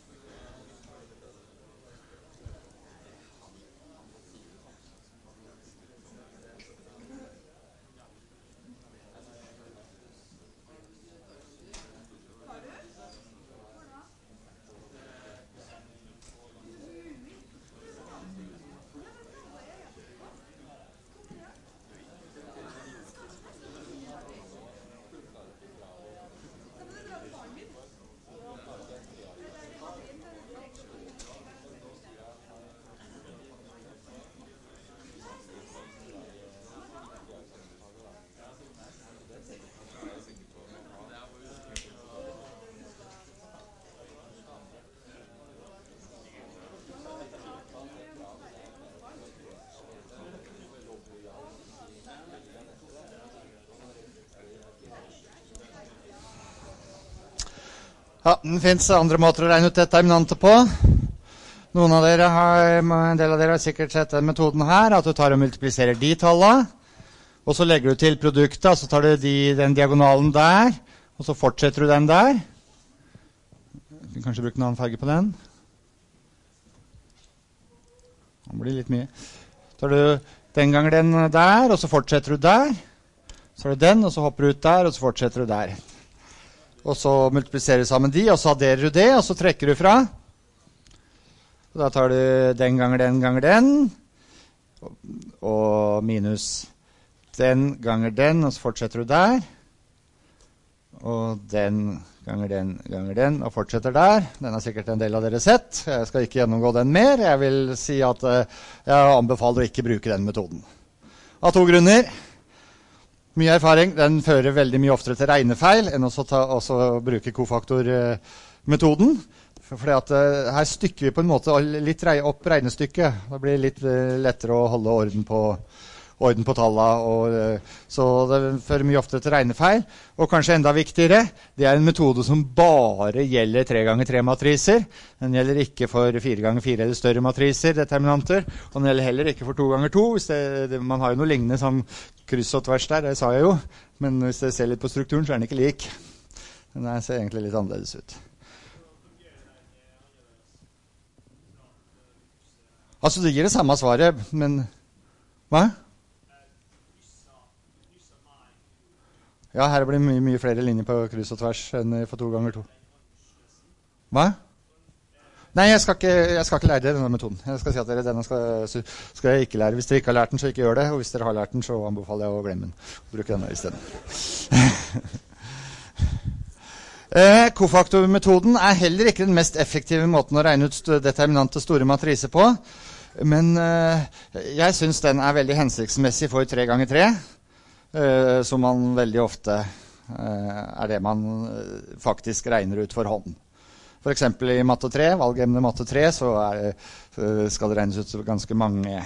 Ja, det finnes andre måter å regne ut determinanter på. En del av dere har sikkert sett den metoden her, at du tar og multipliserer de tallene, og så legger du til produktet, så tar du den diagonalen der, og så fortsetter du den der. Du kan kanskje bruke en annen farge på den. Det blir litt mye. Så tar du den ganger den der, og så fortsetter du der. Så har du den, og så hopper du ut der, og så fortsetter du der. Og så multipliserer du sammen de, og så adderer du det, og så trekker du fra. Og da tar du den ganger den, og minus den ganger den, og så fortsetter du der. Og den ganger den, og fortsetter der. Den har sikkert en del av dere sett. Jeg skal ikke gjennomgå den mer. Jeg vil si at jeg anbefaler å ikke bruke den metoden. Av 2 grunner. Mye erfaring, den fører veldig mye oftere til regnefeil enn å bruke kofaktormetoden. Fordi at her stykker vi på en måte litt opp regnestykket. Det blir litt lettere å holde orden på tallene. Så det fører mye oftere til regnefeil. Og kanskje enda viktigere, det er en metode som bare gjelder 3x3 matriser. Den gjelder ikke for 4x4 eller større matriser, determinanter. Og den gjelder heller ikke for 2x2. Man har jo noe lignende som kryss og tvers der, det sa jeg jo. Men hvis dere ser litt på strukturen, så er den ikke lik. Den ser egentlig litt annerledes ut. Altså, det gir det samme svaret, men... Hva? Ja, her blir det mye flere linjer på kryss og tvers enn for 2x2. Hva? Nei, jeg skal ikke lære dere denne metoden. Jeg skal si at denne skal jeg ikke lære. Hvis dere ikke har lært den, så ikke gjør det. Og hvis dere har lært den, så anbefaler jeg å glemme den. Bruke denne i stedet. Kofaktormetoden er heller ikke den mest effektive måten å regne ut determinante store matriser på. Men jeg synes den er veldig hensiktsmessig for 3x3. Som man veldig ofte er det man faktisk regner ut for hånd. For eksempel i matte 3, valgemne matte 3, så skal det regnes ut ganske mange,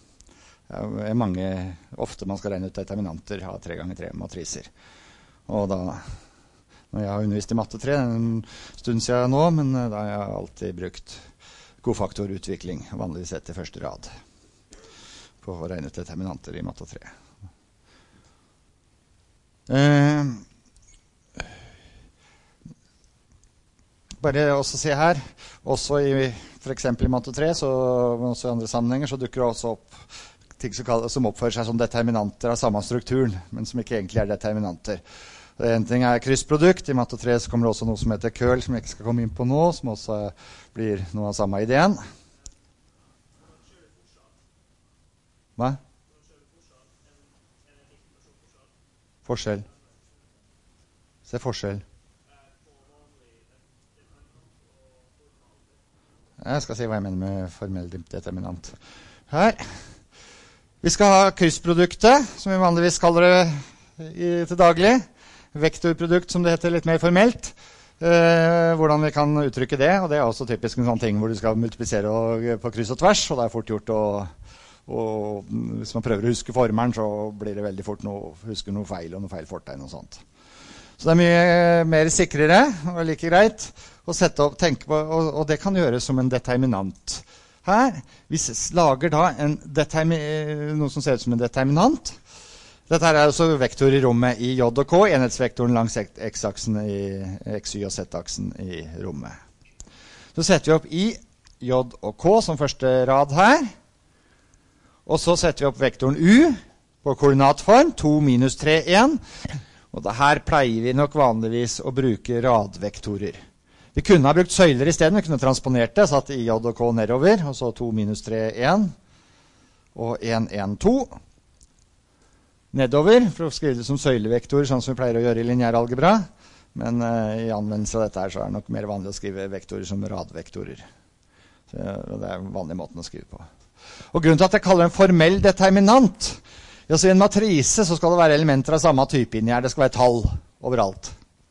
ofte man skal regne ut determinanter av 3x3 matriser. Og da, når jeg har undervist i matte 3, en stund siden nå, men da har jeg alltid brukt kofaktorutvikling, vanligvis sett i første rad, på å regne ut determinanter i matte 3. Bare også se her, også for eksempel i matte 3, men også i andre sammenhenger, så dukker det også opp ting som oppfører seg som determinanter av samme strukturen, men som ikke egentlig er determinanter. En ting er kryssprodukt. I matte 3 så kommer det også noe som heter curl, som jeg ikke skal komme inn på nå, som også blir noe av samme ideen. Hva? Forskjell. Se forskjell. Jeg skal si hva jeg mener med formell determinant. Her. Vi skal ha kryssproduktet, som vi vanligvis kaller det til daglig. Vektorprodukt, som det heter litt mer formelt. Hvordan vi kan uttrykke det, og det er også typisk en sånn ting hvor du skal multiplisere på kryss og tvers, og det er fort gjort og hvis man prøver å huske formelen, så blir det veldig fort huske noe feil og noe feil fortegn og sånt. Så det er mye mer sikrere og like greit å sette opp, tenke på, og det kan gjøres som en determinant. Her, vi lager da noe som ser ut som en determinant. Dette er også vektor i rommet i J og K, enhetsvektoren langs x-aksen, x-y og z-aksen i rommet. Så setter vi opp I, J og K som første rad her. Og så setter vi opp vektoren U på koordinatform, 2 minus 3, 1. Og det her pleier vi nok vanligvis å bruke radvektorer. Vi kunne ha brukt søyler i stedet, vi kunne transponert det, satt I, J og K nedover, og så 2 minus 3, 1, og 1, 1, 2. Nedover, for å skrive det som søylevektorer, sånn som vi pleier å gjøre i lineær algebra. Men i anvendelse av dette her så er det nok mer vanlig å skrive vektorer som radvektorer. Så det er den vanlige måten å skrive på. Og grunnen til at jeg kaller det en formell determinant, så i en matrise så skal det være elementer av samme type inni her. Det skal være tall overalt.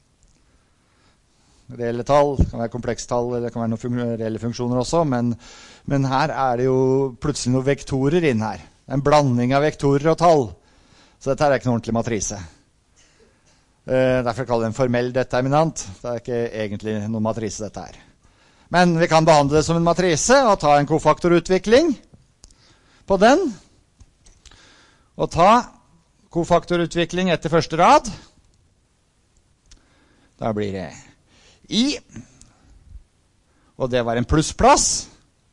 Reelle tall, det kan være komplekstall, eller det kan være noen reelle funksjoner også, men her er det jo plutselig noen vektorer inn her. En blanding av vektorer og tall. Så dette er ikke noen ordentlig matrise. Derfor kaller det en formell determinant. Det er ikke egentlig noen matrise dette her. Men vi kan behandle det som en matrise og ta en kofaktorutvikling på den. Og ta kofaktorutvikling etter første rad. Da blir det I, og det var en plussplass,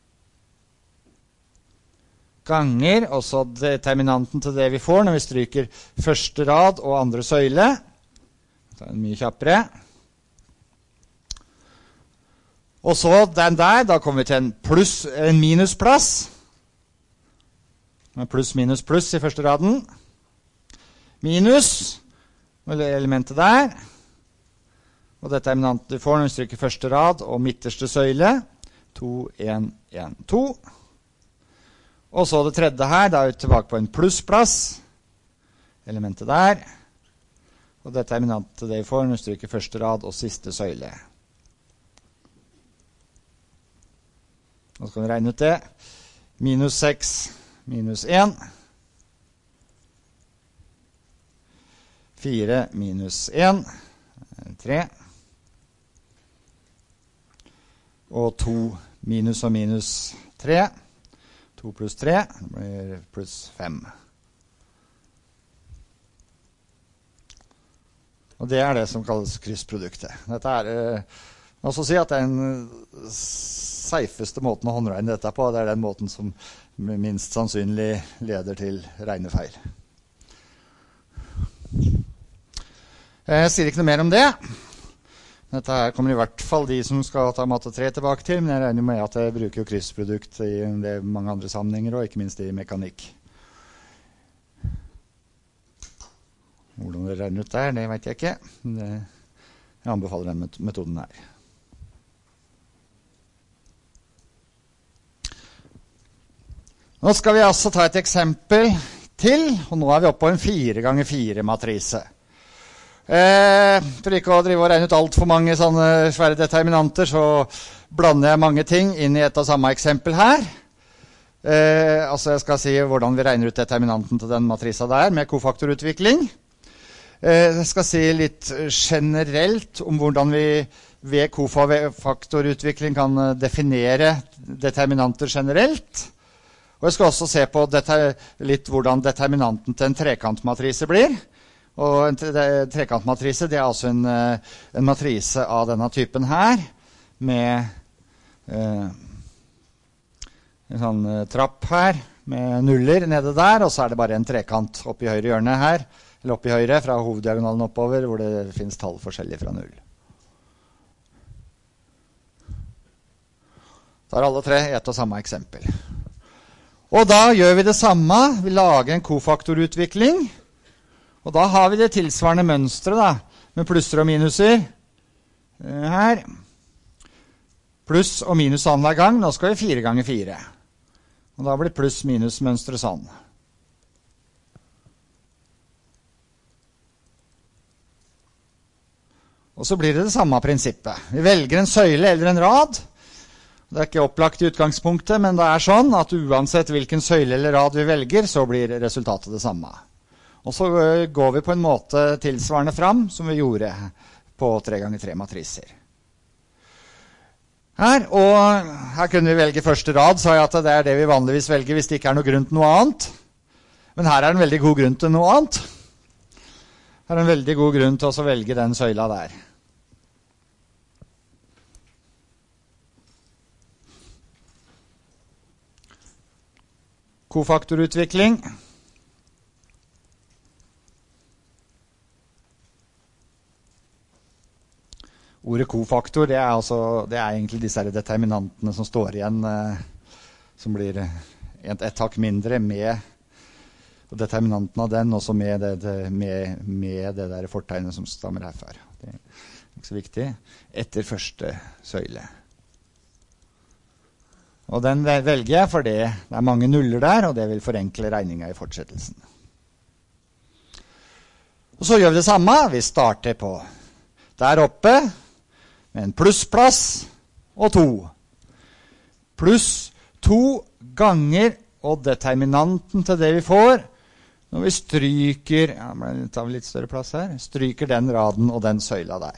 ganger, og så determinanten til det vi får når vi stryker første rad og andre søyle. Det er mye kjappere. Og så den der, da kommer vi til en minusplass. Pluss, minus, pluss i første raden. Minus, eller elementet der. Og determinanten vi får når vi stryker første rad og midterste søyle. 2, 1, 1, 2. Og så det tredje her, da er vi tilbake på en plussplass. Elementet der. Og determinanten det vi får når vi stryker første rad og siste søyle. Nå skal vi regne ut det. Minus 6, minus 1. 4 minus 1. 3. Og 2 minus og minus 3. 2 pluss 3, det blir pluss 5. Og det er det som kalles kryssproduktet. Dette er, også å si at det er den seifeste måten å håndregne dette på. Det er den måten som minst sannsynlig leder til regnefeil. Jeg sier ikke noe mer om det. Dette her kommer i hvert fall de som skal ta matte 3 tilbake til, men jeg regner med at jeg bruker jo kryssprodukt i mange andre sammenhenger, og ikke minst i mekanikk. Hvordan det regner ut der, det vet jeg ikke. Jeg anbefaler den metoden her. Nå skal vi altså ta et eksempel til, og nå er vi oppe på en 4x4 matrise. For ikke å drive og regne ut alt for mange sånne svære determinanter, så blander jeg mange ting inn i et av samme eksempel her. Altså jeg skal si hvordan vi regner ut determinanten til den matrisa der med kofaktorutvikling. Jeg skal si litt generelt om hvordan vi ved kofaktorutvikling kan definere determinanter generelt. Og jeg skal også se på litt hvordan determinanten til en trekantmatrise blir. Og en trekantmatrise, det er altså en matrise av denne typen her, med en sånn trapp her, med nuller nede der, og så er det bare en trekant oppe i høyre hjørne her, eller oppe i høyre, fra hoveddiagonalen oppover, hvor det finnes tall forskjellige fra null. Tar alle tre i ett og samme eksempel. Og da gjør vi det samme, vi lager en kofaktorutvikling, og da har vi det tilsvarende mønstret da, med plusser og minuser her. Pluss og minus annenhver gang, nå skal vi 4 ganger 4. Og da blir pluss minus mønstret sånn. Og så blir det samme prinsippet. Vi velger en søyle eller en rad. Det er ikke opplagt i utgangspunktet, men det er sånn at uansett hvilken søyle eller rad vi velger, så blir resultatet det samme. Og så går vi på en måte tilsvarende fram, som vi gjorde på 3x3 matriser. Her kunne vi velge første rad, sa jeg at det er det vi vanligvis velger hvis det ikke er noe grunn til noe annet. Men her er det en veldig god grunn til noe annet. Her er en veldig god grunn til å velge den søyla der. kofaktorutvikling. Ordet kofaktor, det er egentlig disse determinantene som står igjen, som blir et hakk mindre med determinanten av den, også med det der fortegnet som stammer herfra. Det er ikke så viktig. Etter første søyle. Og den velger jeg, for det er mange nuller der, og det vil forenkle regningen i fortsettelsen. Og så gjør vi det samme. Vi starter på der oppe, med en plussplass og 2. Pluss 2 ganger og determinanten til det vi får når vi stryker, tar vi litt større plass her, stryker den raden og den søyla der.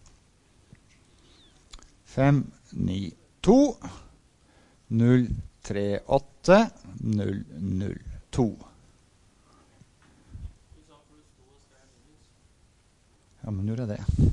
5, 9, 2, 0, 3, 8, 0, 0, 2. Ja, men gjør jeg det.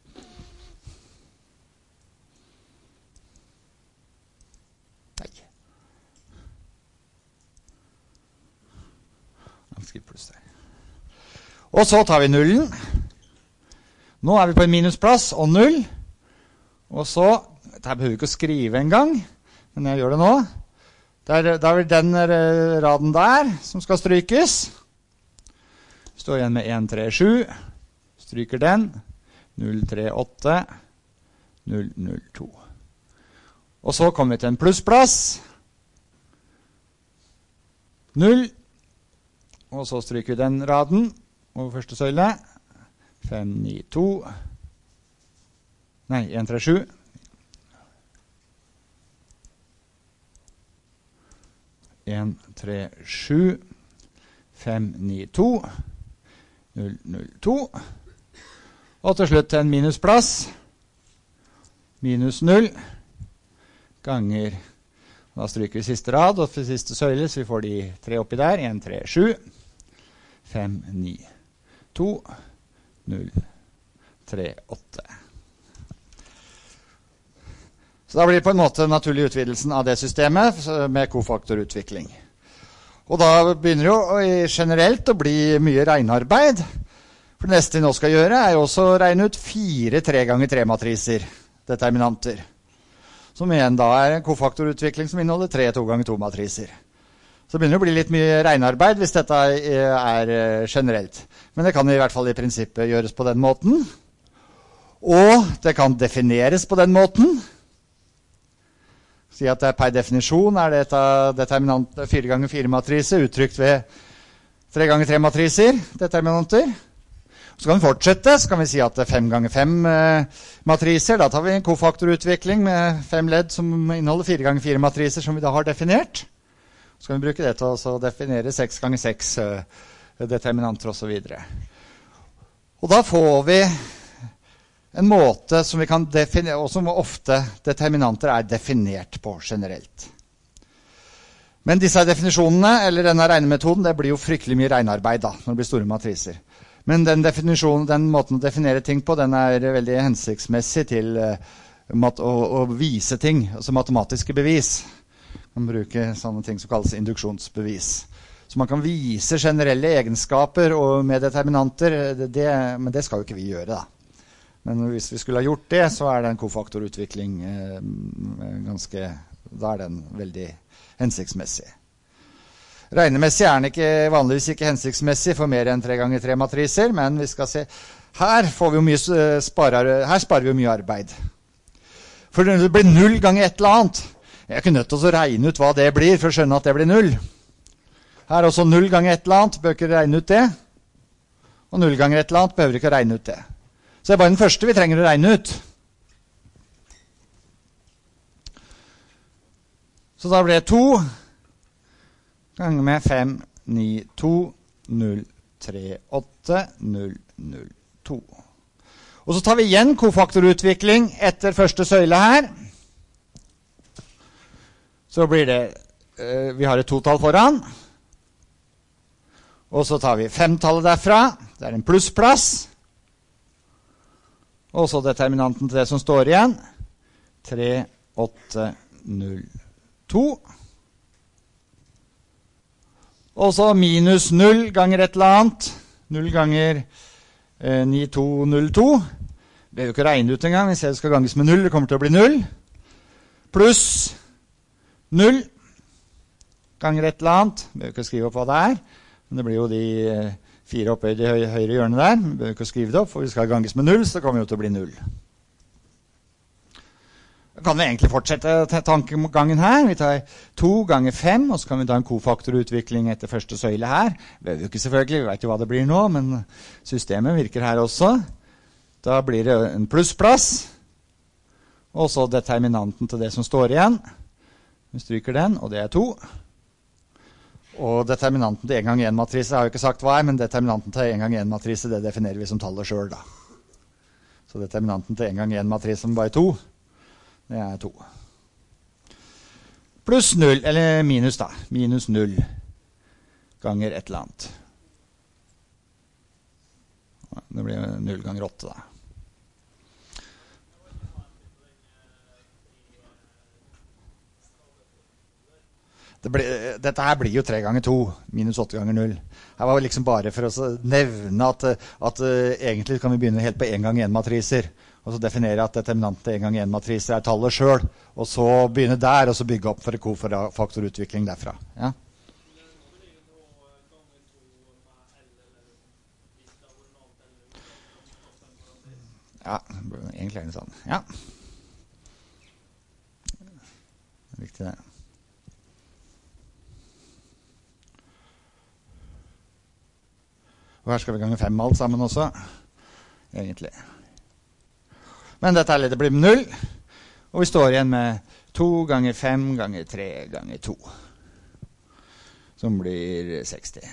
Og så tar vi nullen. Nå er vi på en minusplass og 0. Og så, dette behøver vi ikke å skrive en gang, men jeg gjør det nå. Da er det den raden der som skal strykes. Står igjen med 1, 3, 7. Stryker den. 0, 3, 8. 0, 0, 2. Og så kommer vi til en plussplass. 0. Og så stryker vi den raden over første søyle. 5, 9, 2. Nei, 1, 3, 7. 1, 3, 7. 5, 9, 2. 0, 0, 2. Og til slutt en minusplass. Minus 0. Ganger. Da stryker vi siste rad, og for siste søyle, så vi får de 3 oppi der. 1, 3, 7. 5, 9, 2, 0, 3, 8. Så da blir det på en måte naturlig utvidelsen av det systemet med kofaktorutvikling. Og da begynner det jo generelt å bli mye regnearbeid. For det neste vi nå skal gjøre er jo også å regne ut 4 3x3-matriser, determinanter. Som igjen da er en kofaktorutvikling som inneholder 3 2x2-matriser. Så begynner det å bli litt mye regnearbeid hvis dette er generelt. Men det kan i hvert fall i prinsippet gjøres på den måten. Og det kan defineres på den måten. Si at det per definisjon er det determinant 4x4-matrise uttrykt ved 3x3-matriser, determinanter. Så kan vi fortsette, så kan vi si at det er 5x5-matriser. Da tar vi en kofaktorutvikling med 5 ledd som inneholder 4x4-matriser som vi da har definert. Så kan vi bruke det til å definere 6x6 determinanter og så videre. Og da får vi en måte som vi kan definere, og som ofte determinanter er definert på generelt. Men disse definisjonene, eller denne regnemetoden, det blir jo fryktelig mye regnearbeid da, når det blir store matriser. Men den måten å definere ting på, den er veldig hensiktsmessig til å vise ting, altså matematiske bevis. Man bruker sånne ting som kalles induksjonsbevis. Så man kan vise generelle egenskaper med determinanter, men det skal jo ikke vi gjøre da. Men hvis vi skulle ha gjort det, så er det en kofaktorutvikling da er den veldig hensiktsmessig. Regnemessig er den vanligvis ikke hensiktsmessig for mer enn 3x3-matriser, men vi skal se, her sparer vi mye arbeid. For det blir 0 ganger et eller annet. Jeg er ikke nødt til å regne ut hva det blir for å skjønne at det blir 0. Her er også 0 ganger et eller annet, bør ikke regne ut det. Og 0 ganger et eller annet behøver ikke regne ut det. Så det er bare den første vi trenger å regne ut. Så da blir det 2 ganger med 5, 9, 2, 0, 3, 8, 0, 0, 2. Og så tar vi igjen kofaktorutvikling etter første søyle her. Så blir det, vi har et totall foran. Og så tar vi 5-tallet derfra. Det er en plussplass. Og så determinanten til det som står igjen. 3, 8, 0, 2. Og så minus 0 ganger et eller annet. 0 ganger 9202. Det bør jo ikke regne ut engang. Vi ser det skal ganges med 0. Det kommer til å bli 0. Pluss 0 ganger et eller annet. Vi bør ikke skrive opp hva det er. Men det blir jo de 4 oppe i det høyre hjørnet der. Vi bør ikke skrive det opp, for vi skal ganges med 0, så det kommer jo til å bli 0. Da kan vi egentlig fortsette tankegangen her. Vi tar 2 ganger 5, og så kan vi ta en kofaktorutvikling etter første søyle her. Det behøver vi ikke selvfølgelig, vi vet jo hva det blir nå, men systemet virker her også. Da blir det en plussplass, og så determinanten til det som står igjen. Vi stryker den, og det er 2. Og determinanten til 1 gang 1 matrise har jo ikke sagt hva er, men determinanten til 1 gang 1 matrise, det definerer vi som tallet selv da. Så determinanten til 1 gang 1 matrise som bare 2, det er 2. Pluss 0, eller minus da. Minus 0 ganger et eller annet. Det blir 0 ganger 8 da. Dette her blir jo 3 ganger 2, minus 8 ganger 0. Her var liksom bare for å nevne at egentlig kan vi begynne helt på 1 gang 1 matriser, og så definere at determinanten til 1 gang 1 matriser er tallet selv, og så begynne der, og så bygge opp for en kofaktorutvikling derfra. Ja? Ja, egentlig er det sånn. Ja. Riktig det. Og her skal vi gange 5 alt sammen også, egentlig. Men det blir 0, og vi står igjen med 2 ganger 5 ganger 3 ganger 2, som blir 60.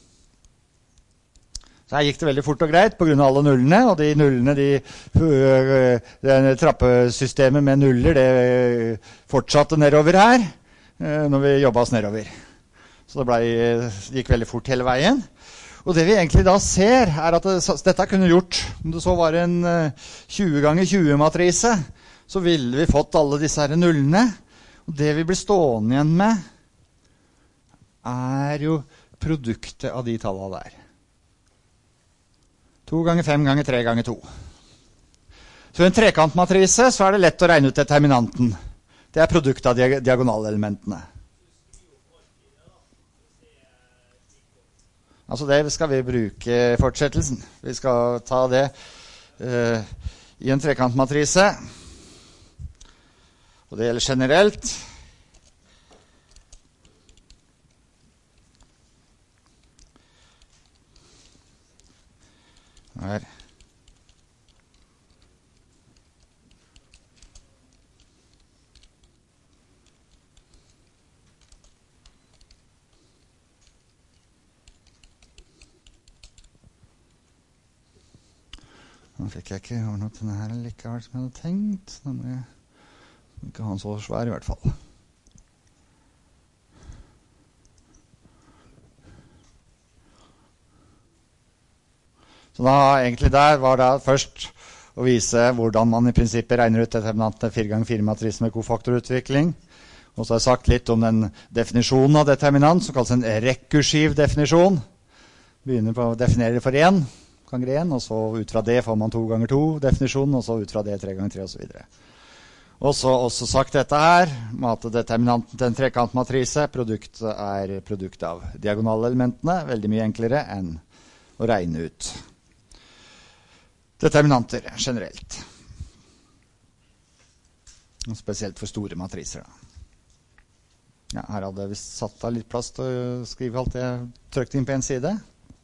Så her gikk det veldig fort og greit på grunn av alle nullene, og de nullene, det trappesystemet med nuller, det fortsatte nedover her, når vi jobbet oss nedover. Så det gikk veldig fort hele veien. Og det vi egentlig da ser er at dette kunne gjort, om det så var en 20 ganger 20 matrise, så ville vi fått alle disse her nullene. Og det vi blir stående igjen med, er jo produktet av de tallene der. 2 ganger 5 ganger 3 ganger 2. Så i en trekantmatrise så er det lett å regne ut determinanten. Det er produktet av diagonalelementene. Altså det skal vi bruke i fortsettelsen. Vi skal ta det i en trekantmatrise. Og det gjelder generelt. Her. Nå fikk jeg ikke ordnet denne her likevel som jeg hadde tenkt. Da må jeg ikke ha den så svær i hvert fall. Så da egentlig der var det først å vise hvordan man i prinsippet regner ut determinanten 4 ganger 4 matrisen med kofaktorutvikling. Og så har jeg sagt litt om den definisjonen av determinant, som kalles en rekursiv definisjon. Begynner på å definere det for 1 ganger 1, og så ut fra det får man 2 ganger 2 definisjonen, og så ut fra det 3 ganger 3 og så videre. Og så også sagt dette her, med at determinanten til en trekantmatrise er produkt av diagonalelementene, veldig mye enklere enn å regne ut determinanter generelt. Og spesielt for store matriser da. Ja, her hadde vi satt av litt plass til å skrive alt det jeg trykte inn på en side.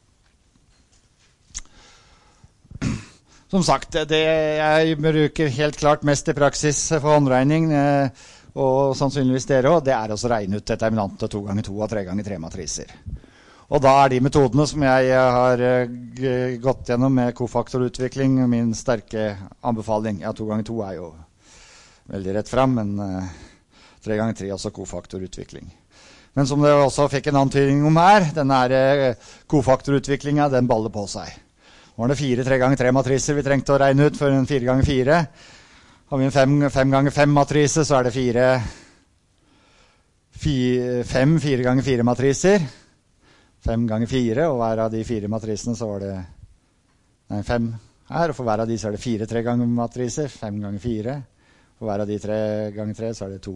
Som sagt, det jeg bruker helt klart mest i praksis for håndregning, og sannsynligvis dere også, det er å regne ut determinanten til 2 ganger 2 og 3 ganger 3 matriser. Og da er de metodene som jeg har gått gjennom med kofaktorutvikling min sterke anbefaling. Ja, 2 ganger 2 er jo veldig rett frem, men 3 ganger 3 er også kofaktorutvikling. Men som det også fikk en antydning om her, denne kofaktorutviklingen, den baller på seg. Nå var det 4 3 ganger 3 matriser vi trengte å regne ut for en 4 ganger 4. Har vi en 5 ganger 5 matrise, så er det 5 4 ganger 4 matriser. 5 ganger 4, og hver av de 4 matrisene så var det 5 her, og for hver av de så er det 4 treganger-matriser, 5 ganger 4. For hver av de 3 ganger 3 så er det 2.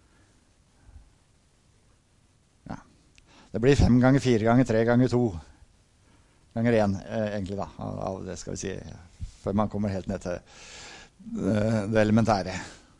Ja. Det blir 5 ganger 4 ganger 3 ganger 2 ganger 1, egentlig da, av det skal vi si, før man kommer helt ned til det elementære.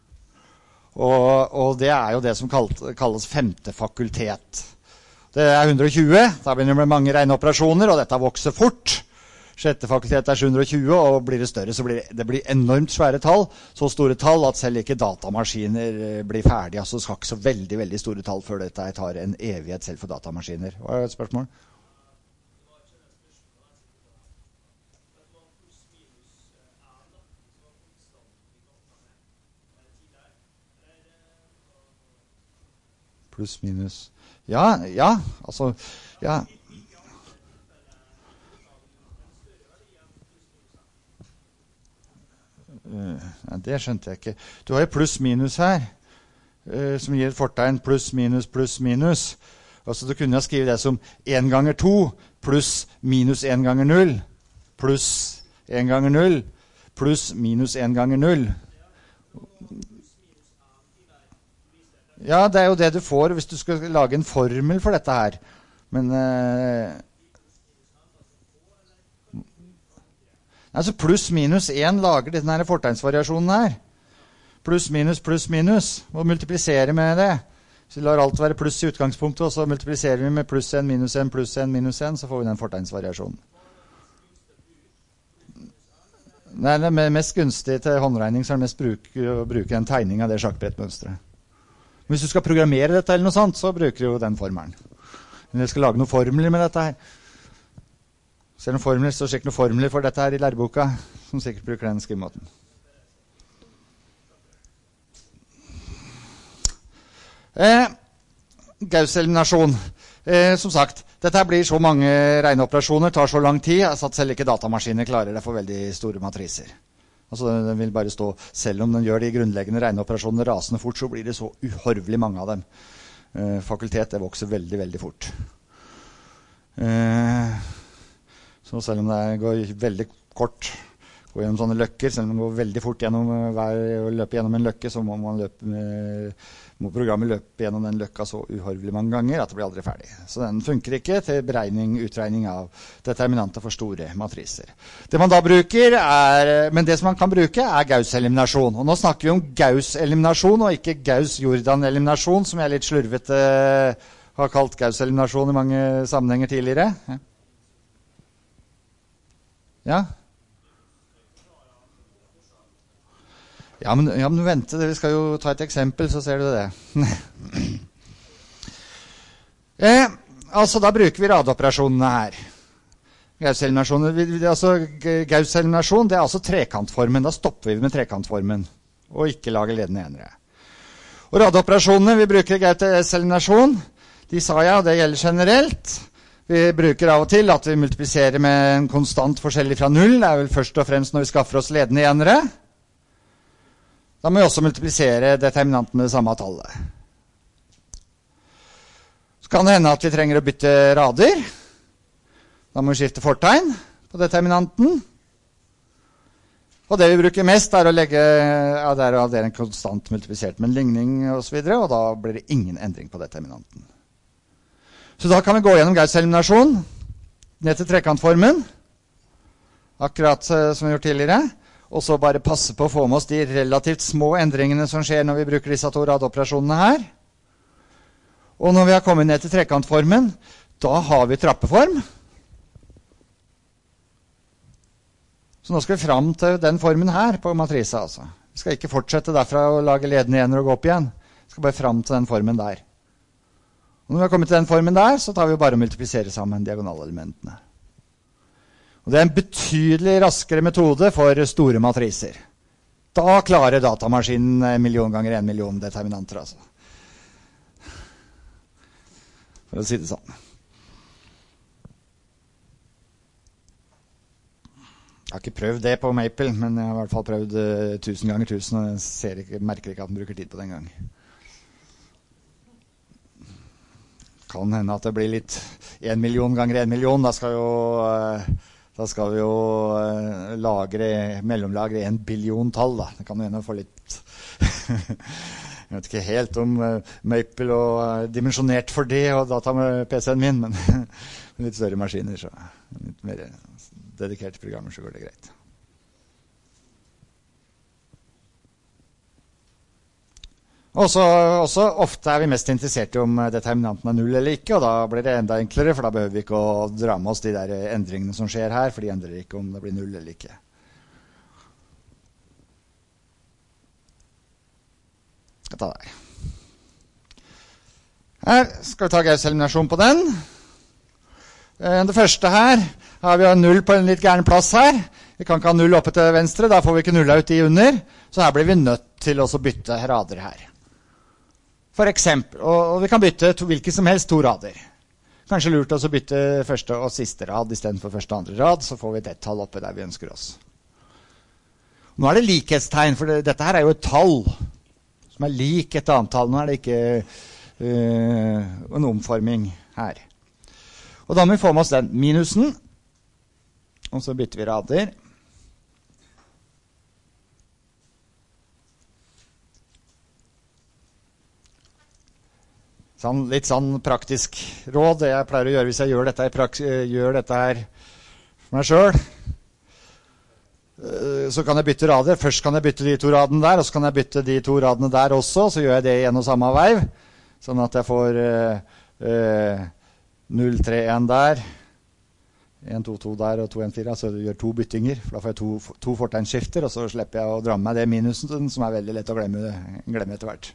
Og det er jo det som kalles femte fakultet. Det er 120, da blir det med mange regneoperasjoner, og dette vokser fort. Sjette fakultet er 720, og blir det større, så blir det enormt svære tall. Så store tall at selv ikke datamaskiner blir ferdige. Altså det skal ikke så veldig, veldig store tall før dette tar en evighet selv for datamaskiner. Hva er et spørsmål? Pluss, minus. Ja, altså, ja. Det skjønte jeg ikke. Du har jo pluss, minus her, som gir et fortegn pluss, minus, pluss, minus. Altså, du kunne ha skrivet det som 1 ganger 2 pluss minus 1 ganger 0, pluss 1 ganger 0, pluss minus 1 ganger 0. Ja, det er jo det du får hvis du skal lage en formel for dette her. Men altså pluss minus 1 lager denne fortegnsvariasjonen her. Pluss minus pluss minus. Og multiplisere med det. Så vi lar alt være pluss i utgangspunktet, og så multipliserer vi med pluss 1 minus 1 pluss 1 minus 1, så får vi den fortegnsvariasjonen. Nei, det er mest gunstig til håndregning, så er det mest å bruke en tegning av det sjakkbrettmønstret. Hvis du skal programmere dette eller noe sånt, så bruker du jo den formelen. Men jeg skal lage noen formler med dette her. Så er det noen formler, så sikkert noen formler for dette her i læreboka, som sikkert bruker den skrivemåten. Gauss-eliminasjon. Som sagt, dette her blir så mange regneoperasjoner, tar så lang tid, at selv ikke datamaskiner klarer det for veldig store matriser. Altså, den vil bare stå, selv om den gjør de grunnleggende regneoperasjonene rasende fort, så blir det så uhorvelig mange av dem. Fakultet, det vokser veldig, veldig fort. Så selv om det går veldig kort, går gjennom sånne løkker, selv om det går veldig fort gjennom løpe gjennom en løkke, så må programmet løpe gjennom den løkka så uhorvelig mange ganger at det blir aldri ferdig. Så den funker ikke til utregning av determinanter for store matriser. Det man da bruker men det som man kan bruke Gauss-eliminasjon. Og nå snakker vi om Gauss-eliminasjon og ikke Gauss-Jordan-eliminasjon, som jeg litt slurvete har kalt Gauss-eliminasjon i mange sammenhenger tidligere. Ja? Ja, men vent, vi skal jo ta et eksempel, så ser du det. Altså, da bruker vi radoperasjonene her. Gauss-eliminasjon, det er altså trekantformen. Da stopper vi med trekantformen, og ikke lager ledende enere. Og radoperasjonene vi bruker i Gauss-eliminasjon, de sa jeg, og det gjelder generelt. Vi bruker av og til at vi multipliserer med en konstant forskjellig fra 0. Det er vel først og fremst når vi skaffer oss ledende enere. Da må vi også multiplisere determinanten med det samme tallet. Så kan det hende at vi trenger å bytte rader. Da må vi skifte fortegn på determinanten. Og det vi bruker mest å legge det er en konstant multiplisert med en ligning og så videre, og da blir det ingen endring på determinanten. Så da kan vi gå gjennom Gauss-eliminasjon ned til trekantformen, akkurat som vi har gjort tidligere. Og så bare passe på å få med oss de relativt små endringene som skjer når vi bruker disse to radoperasjonene her. Og når vi har kommet ned til trekantformen, da har vi trappeform. Så nå skal vi frem til den formen her på matrisa, altså. Vi skal ikke fortsette derfra å lage ledende enere og gå opp igjen. Vi skal bare frem til den formen der. Og når vi har kommet til den formen der, så tar vi bare og multipliserer sammen diagonalelementene. Og det er en betydelig raskere metode for store matriser. Da klarer datamaskinen 1 million ganger 1 million determinanter, altså. For å si det sånn. Jeg har ikke prøvd det på Maple, men jeg har i hvert fall prøvd 1000 ganger 1000, og jeg merker ikke at den bruker tid på den gang. Kan hende at det blir litt 1 million ganger 1 million, da skal vi jo mellomlagre 1 billion tall, da. Det kan jo hende få litt... Jeg vet ikke helt om Maple og dimensjonert for det og data med PC-en min, men med litt større maskiner, så litt mer dedikerte programmer, så går det greit. Også ofte er vi mest interessert i om determinanten er 0 eller ikke, og da blir det enda enklere, for da behøver vi ikke å dra med oss de der endringene som skjer her, for de endrer ikke om det blir 0 eller ikke. Skal ta der. Her skal vi ta Gauss-eliminasjon på den. Det første her har vi 0 på en litt gæren plass her. Vi kan ikke ha 0 oppe til venstre, da får vi ikke 0 ut i under, så her blir vi nødt til å bytte rader her. For eksempel, og vi kan bytte hvilke som helst 2 rader. Kanskje lurt å bytte første og siste rad i stedet for første og andre rad, så får vi et tall oppe der vi ønsker oss. Nå er det likhetstegn, for dette her er jo et tall som er lik et annet tall. Nå er det ikke en omforming her. Og da må vi få med oss den minusen, og så bytter vi rader. Litt sånn praktisk råd, det jeg pleier å gjøre hvis jeg gjør dette her for meg selv. Så kan jeg bytte rader. Først kan jeg bytte de 2 radene der, og så kan jeg bytte de 2 radene der også, så gjør jeg det i en og samme veiv, sånn at jeg får 0, 3, 1 der, 1, 2, 2 der og 2, 1, 4, så jeg gjør 2 byttinger, for da får jeg 2 fortegnsskifter, og så slipper jeg å dra med meg det minusen, som er veldig lett å glemme etter hvert.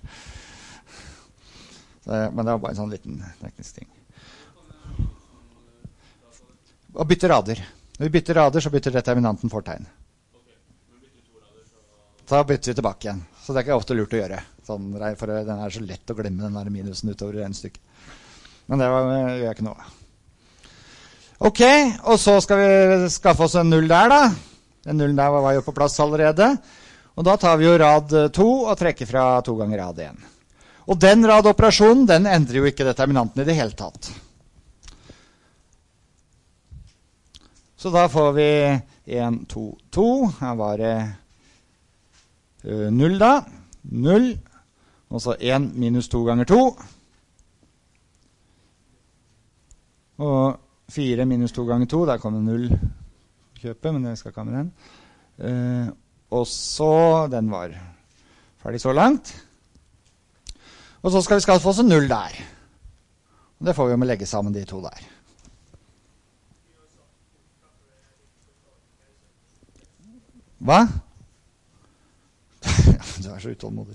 Men det var bare en sånn liten teknisk ting. Og bytte rader. Når vi bytter rader, så bytter determinanten fortegn. Så bytter vi tilbake igjen. Så det er ikke ofte lurt å gjøre. Sånn, for den er så lett å glemme den der minusen utover en stykke. Men det gjør jeg ikke noe. Ok, og så skal vi skaffe oss en 0 der da. Den 0 der var jo på plass allerede. Og da tar vi jo rad 2 og trekker fra 2 ganger rad 1. Og den radoperasjonen, den endrer jo ikke determinanten i det hele tatt. Så da får vi 1, 2, 2. Her var det 0 da. 0. Og så 1 minus 2 ganger 2. Og 4 minus 2 ganger 2. Der kommer 0 kjøpe, men jeg skal ikke ha med den. Og så, den var ferdig så langt. Og så skal vi skaffe oss en 0 der. Og det får vi jo med å legge sammen de 2 der. Hva? Du er så utålmodig.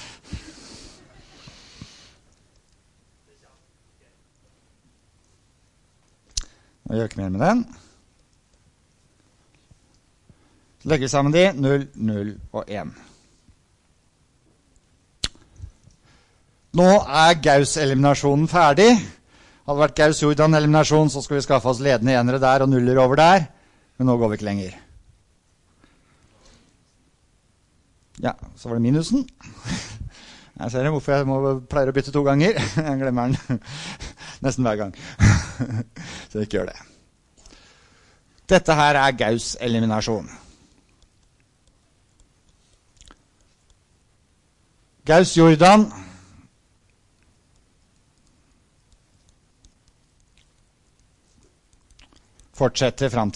Nå gjør jeg ikke mer med den. Så legger vi sammen de 0, 0 og 1. Nå er Gauss-eliminasjonen ferdig. Hadde det vært Gauss-Jordan-eliminasjon, så skulle vi skaffe oss ledende enere der og nuller over der. Men nå går vi ikke lenger. Ja, så var det minusen. Jeg ser hvorfor jeg pleier å bytte 2 ganger. Jeg glemmer den nesten hver gang. Så jeg ikke gjør det. Dette her er Gauss-eliminasjon. Gauss-Jordan fortsetter frem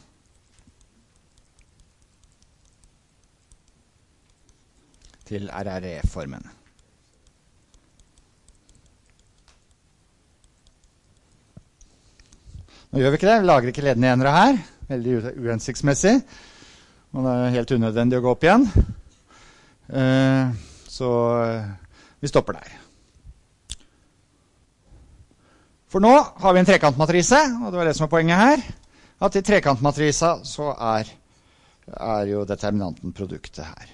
til RRE-formen. Nå gjør vi ikke det, vi lager ikke ledende enere her, veldig uhensiktsmessig, og det er helt unødvendig å gå opp igjen. Så vi stopper der. For nå har vi en trekantmatrise, og det var det som er poenget her, at i trekantmatrisa så er jo determinanten produktet her.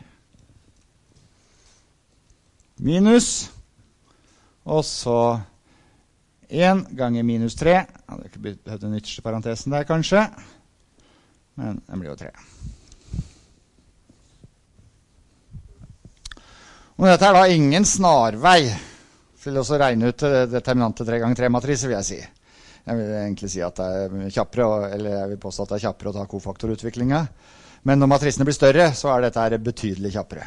Minus, og så 1 ganger minus 3. Jeg hadde ikke behøvd den ytterste parentesen der kanskje, men den blir jo 3. Og dette er da ingen snarvei til å regne ut determinante 3 ganger 3 matrise, vil jeg si. Jeg vil egentlig si at det kjappere, eller jeg vil påstå at det kjappere å ta kofaktorutviklingen. Men når matrisene blir større, så dette her betydelig kjappere.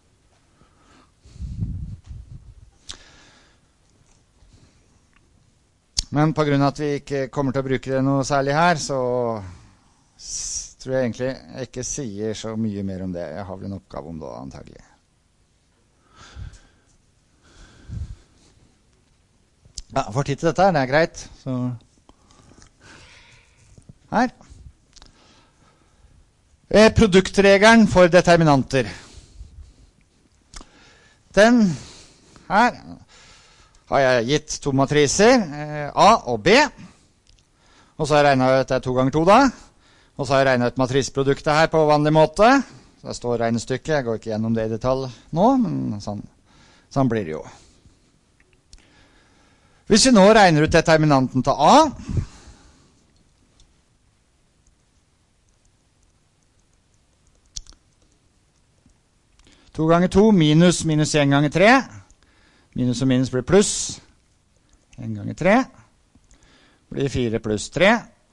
Men på grunn av at vi ikke kommer til å bruke det noe særlig her, så tror jeg egentlig jeg ikke sier så mye mer om det. Jeg har vel en oppgave om det, antagelig. Ja, får tid til dette her, det greit. Så her. Produktregelen for determinanter. Den her har jeg gitt to matriser, A og B. Og så har jeg regnet ut det 2 ganger 2 da. Og så har jeg regnet ut matriseproduktet her på vanlig måte. Så det står regnestykket, jeg går ikke gjennom det i detalj nå, men sånn blir det jo. Hvis vi nå regner ut determinanten til A, 2 ganger 2 minus 1 ganger 3. Minus og minus blir pluss. 1 ganger 3 blir 4 pluss 3.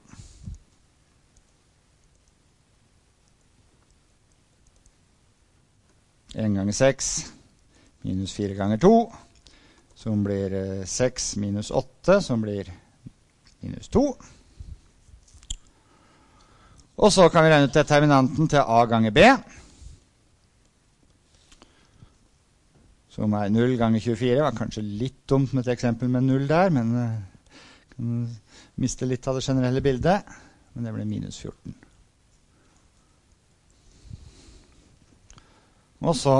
En ganger 6 minus 4 ganger 2, som blir 6 minus 8, som blir minus 2. Og så kan vi regne ut determinanten til A ganger B, som 0 ganger 24. Det var kanskje litt dumt med et eksempel med 0 der, men kan miste litt av det generelle bildet. Men det ble minus 14. Og så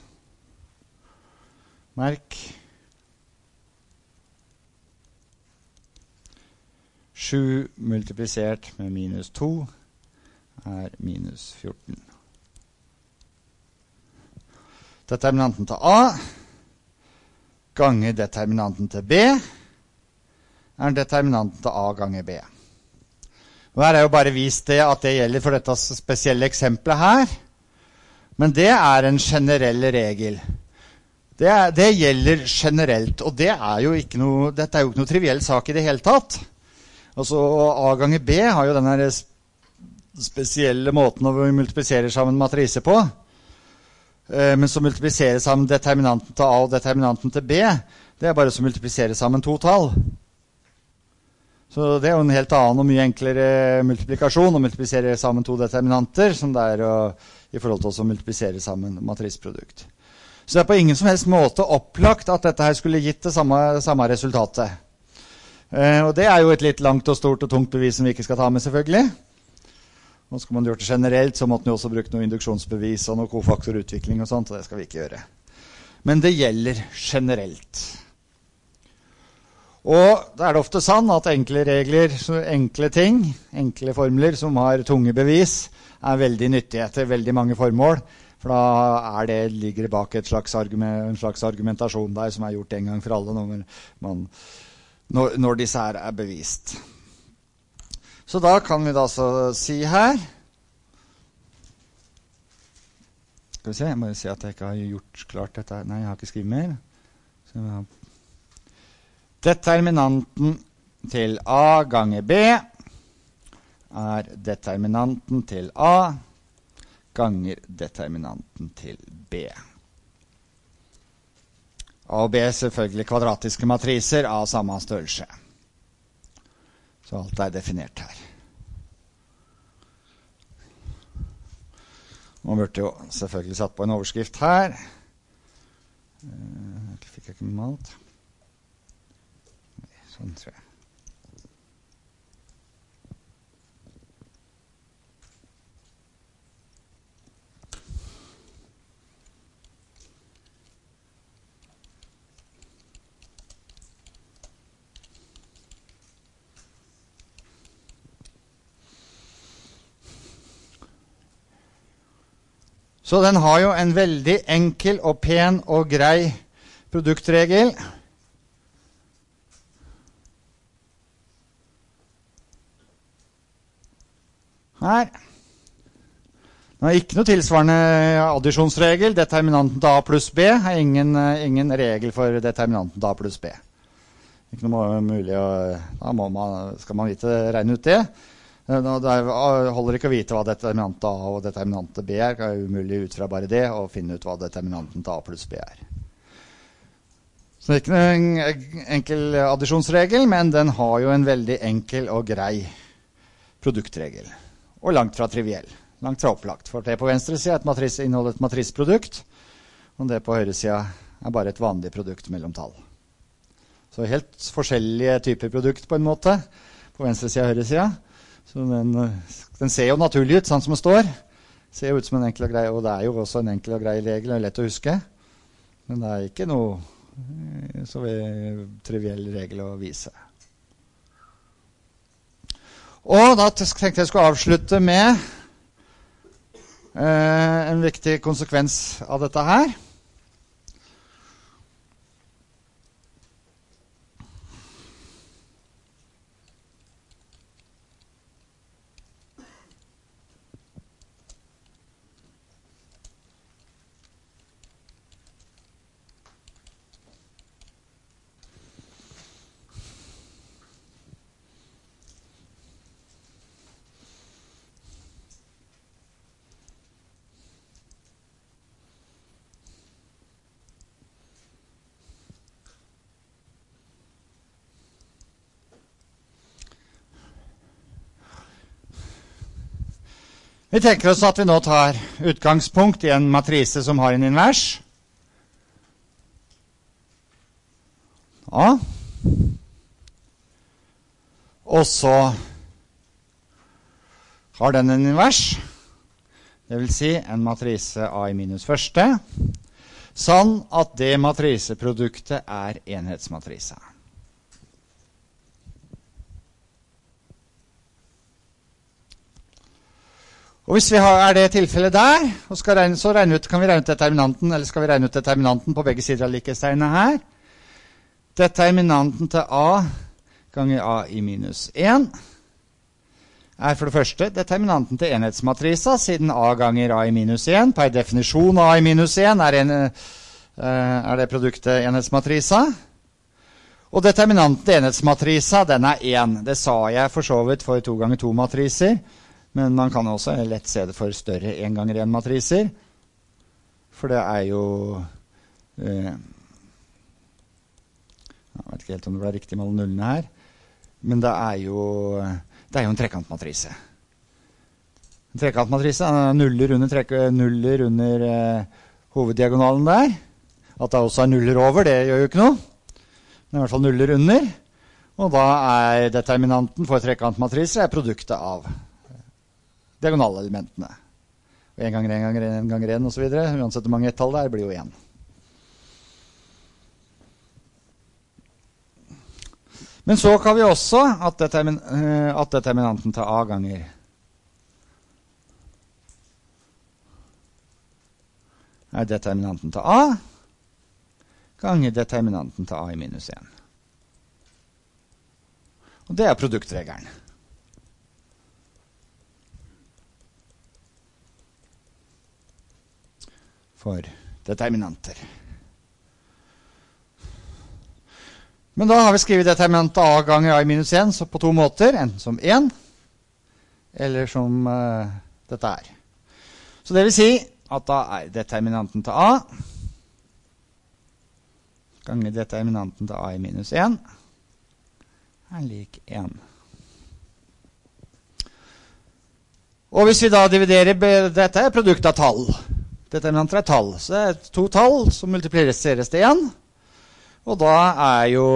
merk 7 multiplisert med minus 2 minus 14. Determinanten til A ganger determinanten til B determinanten til A ganger B. Og her jo bare vist det at det gjelder for dette spesielle eksempelet her. Men det en generell regel. Det gjelder generelt, og det jo ikke noe, dette jo ikke noe triviell sak i det hele tatt. Altså A ganger B har jo denne spesielle måten å multiplisere sammen matrise på. Men så multiplisere sammen determinanten til A og determinanten til B, det bare som å multiplisere sammen 2 tall. Så det jo en helt annen og mye enklere multiplikasjon å multiplisere sammen 2 determinanter, som det i forhold til å multiplisere sammen matrisprodukt. Så det på ingen som helst måte opplagt at dette her skulle gitt det samme resultatet. Og det jo et litt langt og stort og tungt bevis som vi ikke skal ta med, selvfølgelig. Og skal man gjøre det generelt, så måtte man jo også bruke noe induksjonsbevis og noe kofaktorutvikling og sånt, og det skal vi ikke gjøre. Men det gjelder generelt. Og da det ofte sånn at enkle regler, enkle ting, enkle formler som har tunge bevis, veldig nyttige til veldig mange formål, for da ligger det bak en slags argumentasjon der som gjort en gang for alle når disse her bevist. Så da kan vi da så si her, skal vi se, jeg må si at jeg ikke har gjort klart dette, nei, jeg har ikke skrevet mer. Så determinanten til A ganger B determinanten til A ganger determinanten til B. A og B selvfølgelig kvadratiske matriser av samme størrelse. Så alt definert her. Nå burde jo selvfølgelig satt på en overskrift her. Det fikk jeg ikke med alt. Sånn tror jeg. Så den har jo en veldig enkel og pen og grei produktregel. Her. Den har ikke noe tilsvarende addisjonsregel. Determinanten til A pluss B ingen regel for determinanten til A pluss B. Ikke noe mulig skal man regne ut det. Det holder ikke å vite hva determinantet A og determinantet B er. Det er umulig ut fra bare det å finne ut hva determinanten til A pluss B er. Så det er ikke en enkel addisjonsregel, men den har jo en veldig enkel og grei produktregel. Og langt fra triviell, langt fra opplagt. For det på venstre siden inneholder et matriseprodukt, og det på høyre siden er bare et vanlig produkt mellom tall. Så helt forskjellige typer produkt på en måte, på venstre siden og høyre siden. Så den ser jo naturlig ut, sånn som det står. Ser jo ut som en enkel og grei, og det er jo også en enkel og grei regel, og lett å huske. Men det er ikke noe så triviell regel å vise. Og da tenkte jeg skulle avslutte med en viktig konsekvens av dette her. Vi tenker oss at vi nå tar utgangspunkt i en matrise som har en invers. Ja. Og så har den en invers, det vil si en matrise A i minus første, sånn at det matriseproduktet er enhetsmatrise. Og hvis vi er det tilfellet der, og kan vi regne ut determinanten, eller skal vi regne ut determinanten på begge sider av likhetstegnene her? Determinanten til A ganger A i minus 1 er for det første determinanten til enhetsmatrisa, siden A ganger A i minus 1. Per definisjon A i minus 1 er det produktet enhetsmatrisa. Og determinanten til enhetsmatrisa, den er 1. Det sa jeg for så vidt for 2 ganger 2 matriser. Men man kan også lett se det for større 1 ganger 1 matriser. For det er jo... jeg vet ikke helt om det ble riktig med alle nullene her. Men det er jo en trekantmatrise. En trekantmatrise er nuller under hoveddiagonalen der. At det også er nuller over, det gjør jo ikke noe. Det er i hvert fall nuller under. Og da er determinanten for trekantmatriser produktet av diagonalelementene. 1 ganger 1 ganger 1 ganger 1 og så videre. Uansett hvor mange ett-tall der, blir jo 1. Men så kan vi også at determinanten til A ganger er determinanten til A ganger determinanten til A i minus 1. Og det er produktregelen. For determinanter. Men da har vi skrivet determinantet A ganger A i minus 1 så på 2 måter, enten som 1, eller som dette er. Så det vil si at da er determinanten til A ganger determinanten til A i minus 1 er lik 1. Og hvis vi da dividerer, dette er produkt av tall. Determinanter er tall, så det er 2 tall som multipliseres til 1. Og da er jo,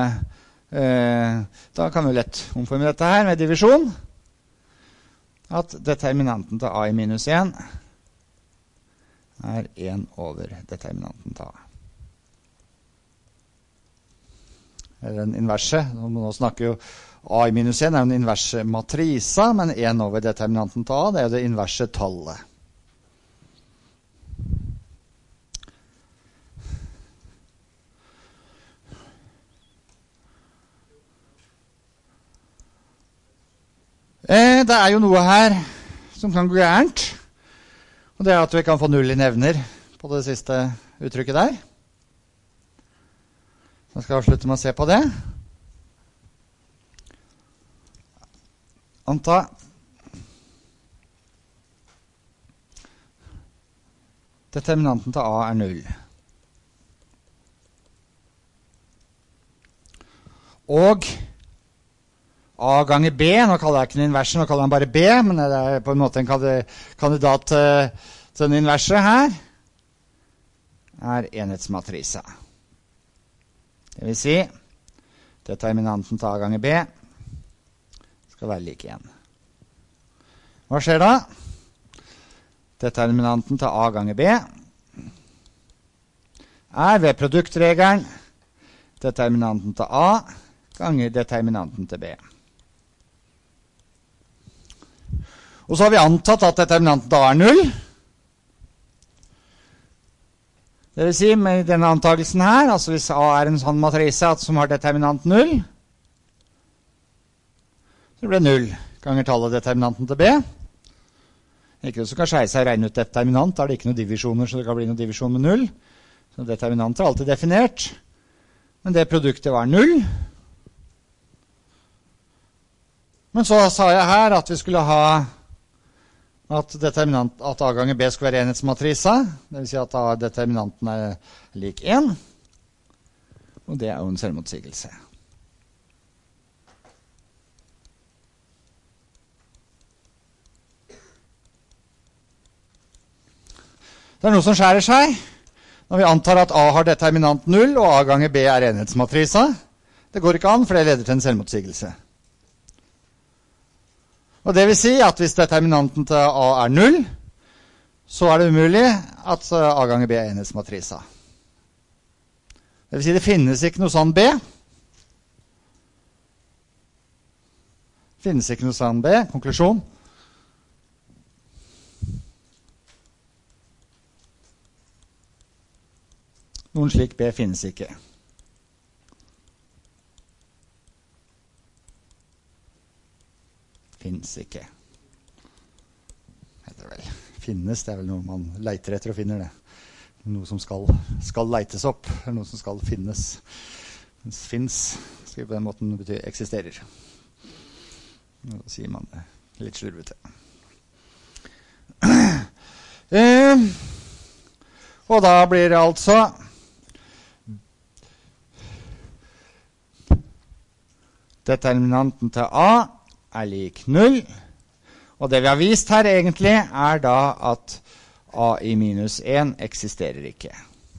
da kan vi lett omforme dette her med divisjon. At determinanten til A i minus 1 er 1 over determinanten til A. Eller den inverse, nå snakker jo A i minus 1 er jo den inverse matrisa, men 1 over determinanten til A, det er jo det inverse tallet. Det er jo noe her som kan gå gærent, og det er at vi kan få null i nevner på det siste uttrykket der. Så jeg skal avslutte med å se på det. anta determinanten til A er 0. Og A ganger B, nå kaller jeg ikke den inverse, nå kaller jeg den bare B, men det er på en måte en kandidat til den inverse her, er enhetsmatrisa. Det vil si, determinanten til A ganger B skal være lik 1. Hva skjer da? Determinanten til A ganger B er ved produktregelen determinanten til A ganger determinanten til B. Og så har vi antatt at determinanten til A er 0. Det vil si, med denne antagelsen her, altså hvis A er en sånn matrise som har determinant 0, så blir det 0 ganger tallet determinanten til B. Ikke noe som kan skjeie seg å regne ut determinant, da er det ikke noen divisjoner, så det kan bli noen divisjon med 0. Så determinant er alltid definert. Men det produktet var 0. Men så sa jeg her at vi skulle ha at A ganger B skulle være enhetsmatrisa. Det vil si at determinanten er lik 1. Og det er jo en selvmotsigelse. Det er noe som skjærer seg når vi antar at A har determinant 0 og A ganger B er enhetsmatrisa. Det går ikke an, for det leder til en selvmotsigelse. Og det vil si at hvis determinanten til A er 0, så er det umulig at A ganger B er enhetsmatrisa. Det vil si det finnes ikke noe sånn B. Finnes ikke noe sånn B. Konklusjon. Noen slik B finnes ikke. Finnes ikke. Det vel. Finnes, det er vel noe man leiter etter og finner det. Noe som skal leites opp, eller noe som skal finnes. Finnes, skal på den måten bety eksisterer. Nå sier man det litt slurvete. Og da blir det altså determinanten til A er lik 0. Og det vi har vist her egentlig er da at A i minus 1 eksisterer ikke.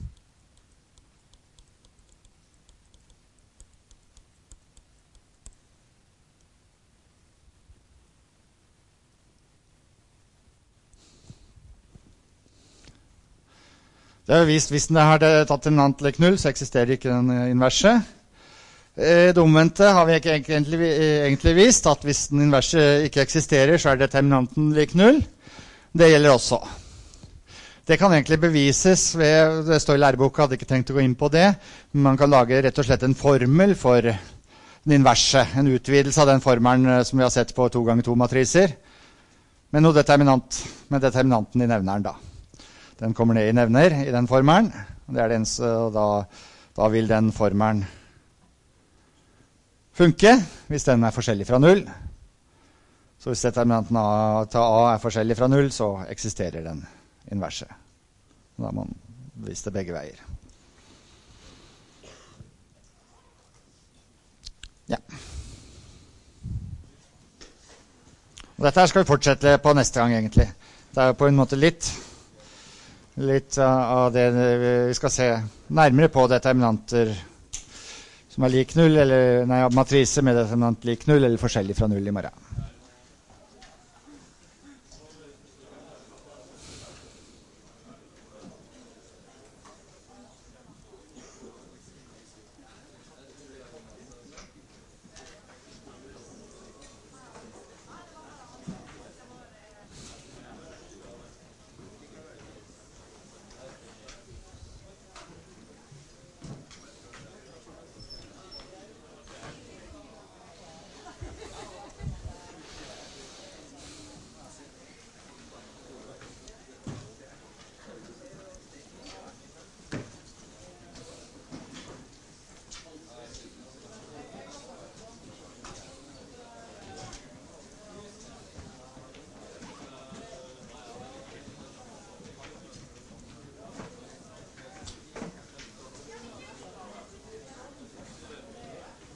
Det har vist hvis den har determinant lik 0, så eksisterer ikke den inverse. Det omvendte har vi ikke egentlig vist, at hvis den inverse ikke eksisterer, så er determinanten lik 0. Det gjelder også. Det kan egentlig bevises ved, det står i læreboka, hadde ikke tenkt å gå inn på det, men man kan lage rett og slett en formel for den inverse, en utvidelse av den formelen som vi har sett på 2x2-matriser, med noe determinant, med determinanten i nevneren da. Den kommer ned i nevner i den formelen, og det er det eneste, og da vil den formelen funke hvis den er forskjellig fra 0. Så hvis determinanten til A er forskjellig fra 0, så eksisterer den inverse. Da har man vist det begge veier. Ja. Og dette her skal vi fortsette på neste gang egentlig. Det er på en måte litt av det vi skal se nærmere på determinanter som er lik 0, eller matrise med determinant lik 0, eller forskjellig fra 0 i morgen.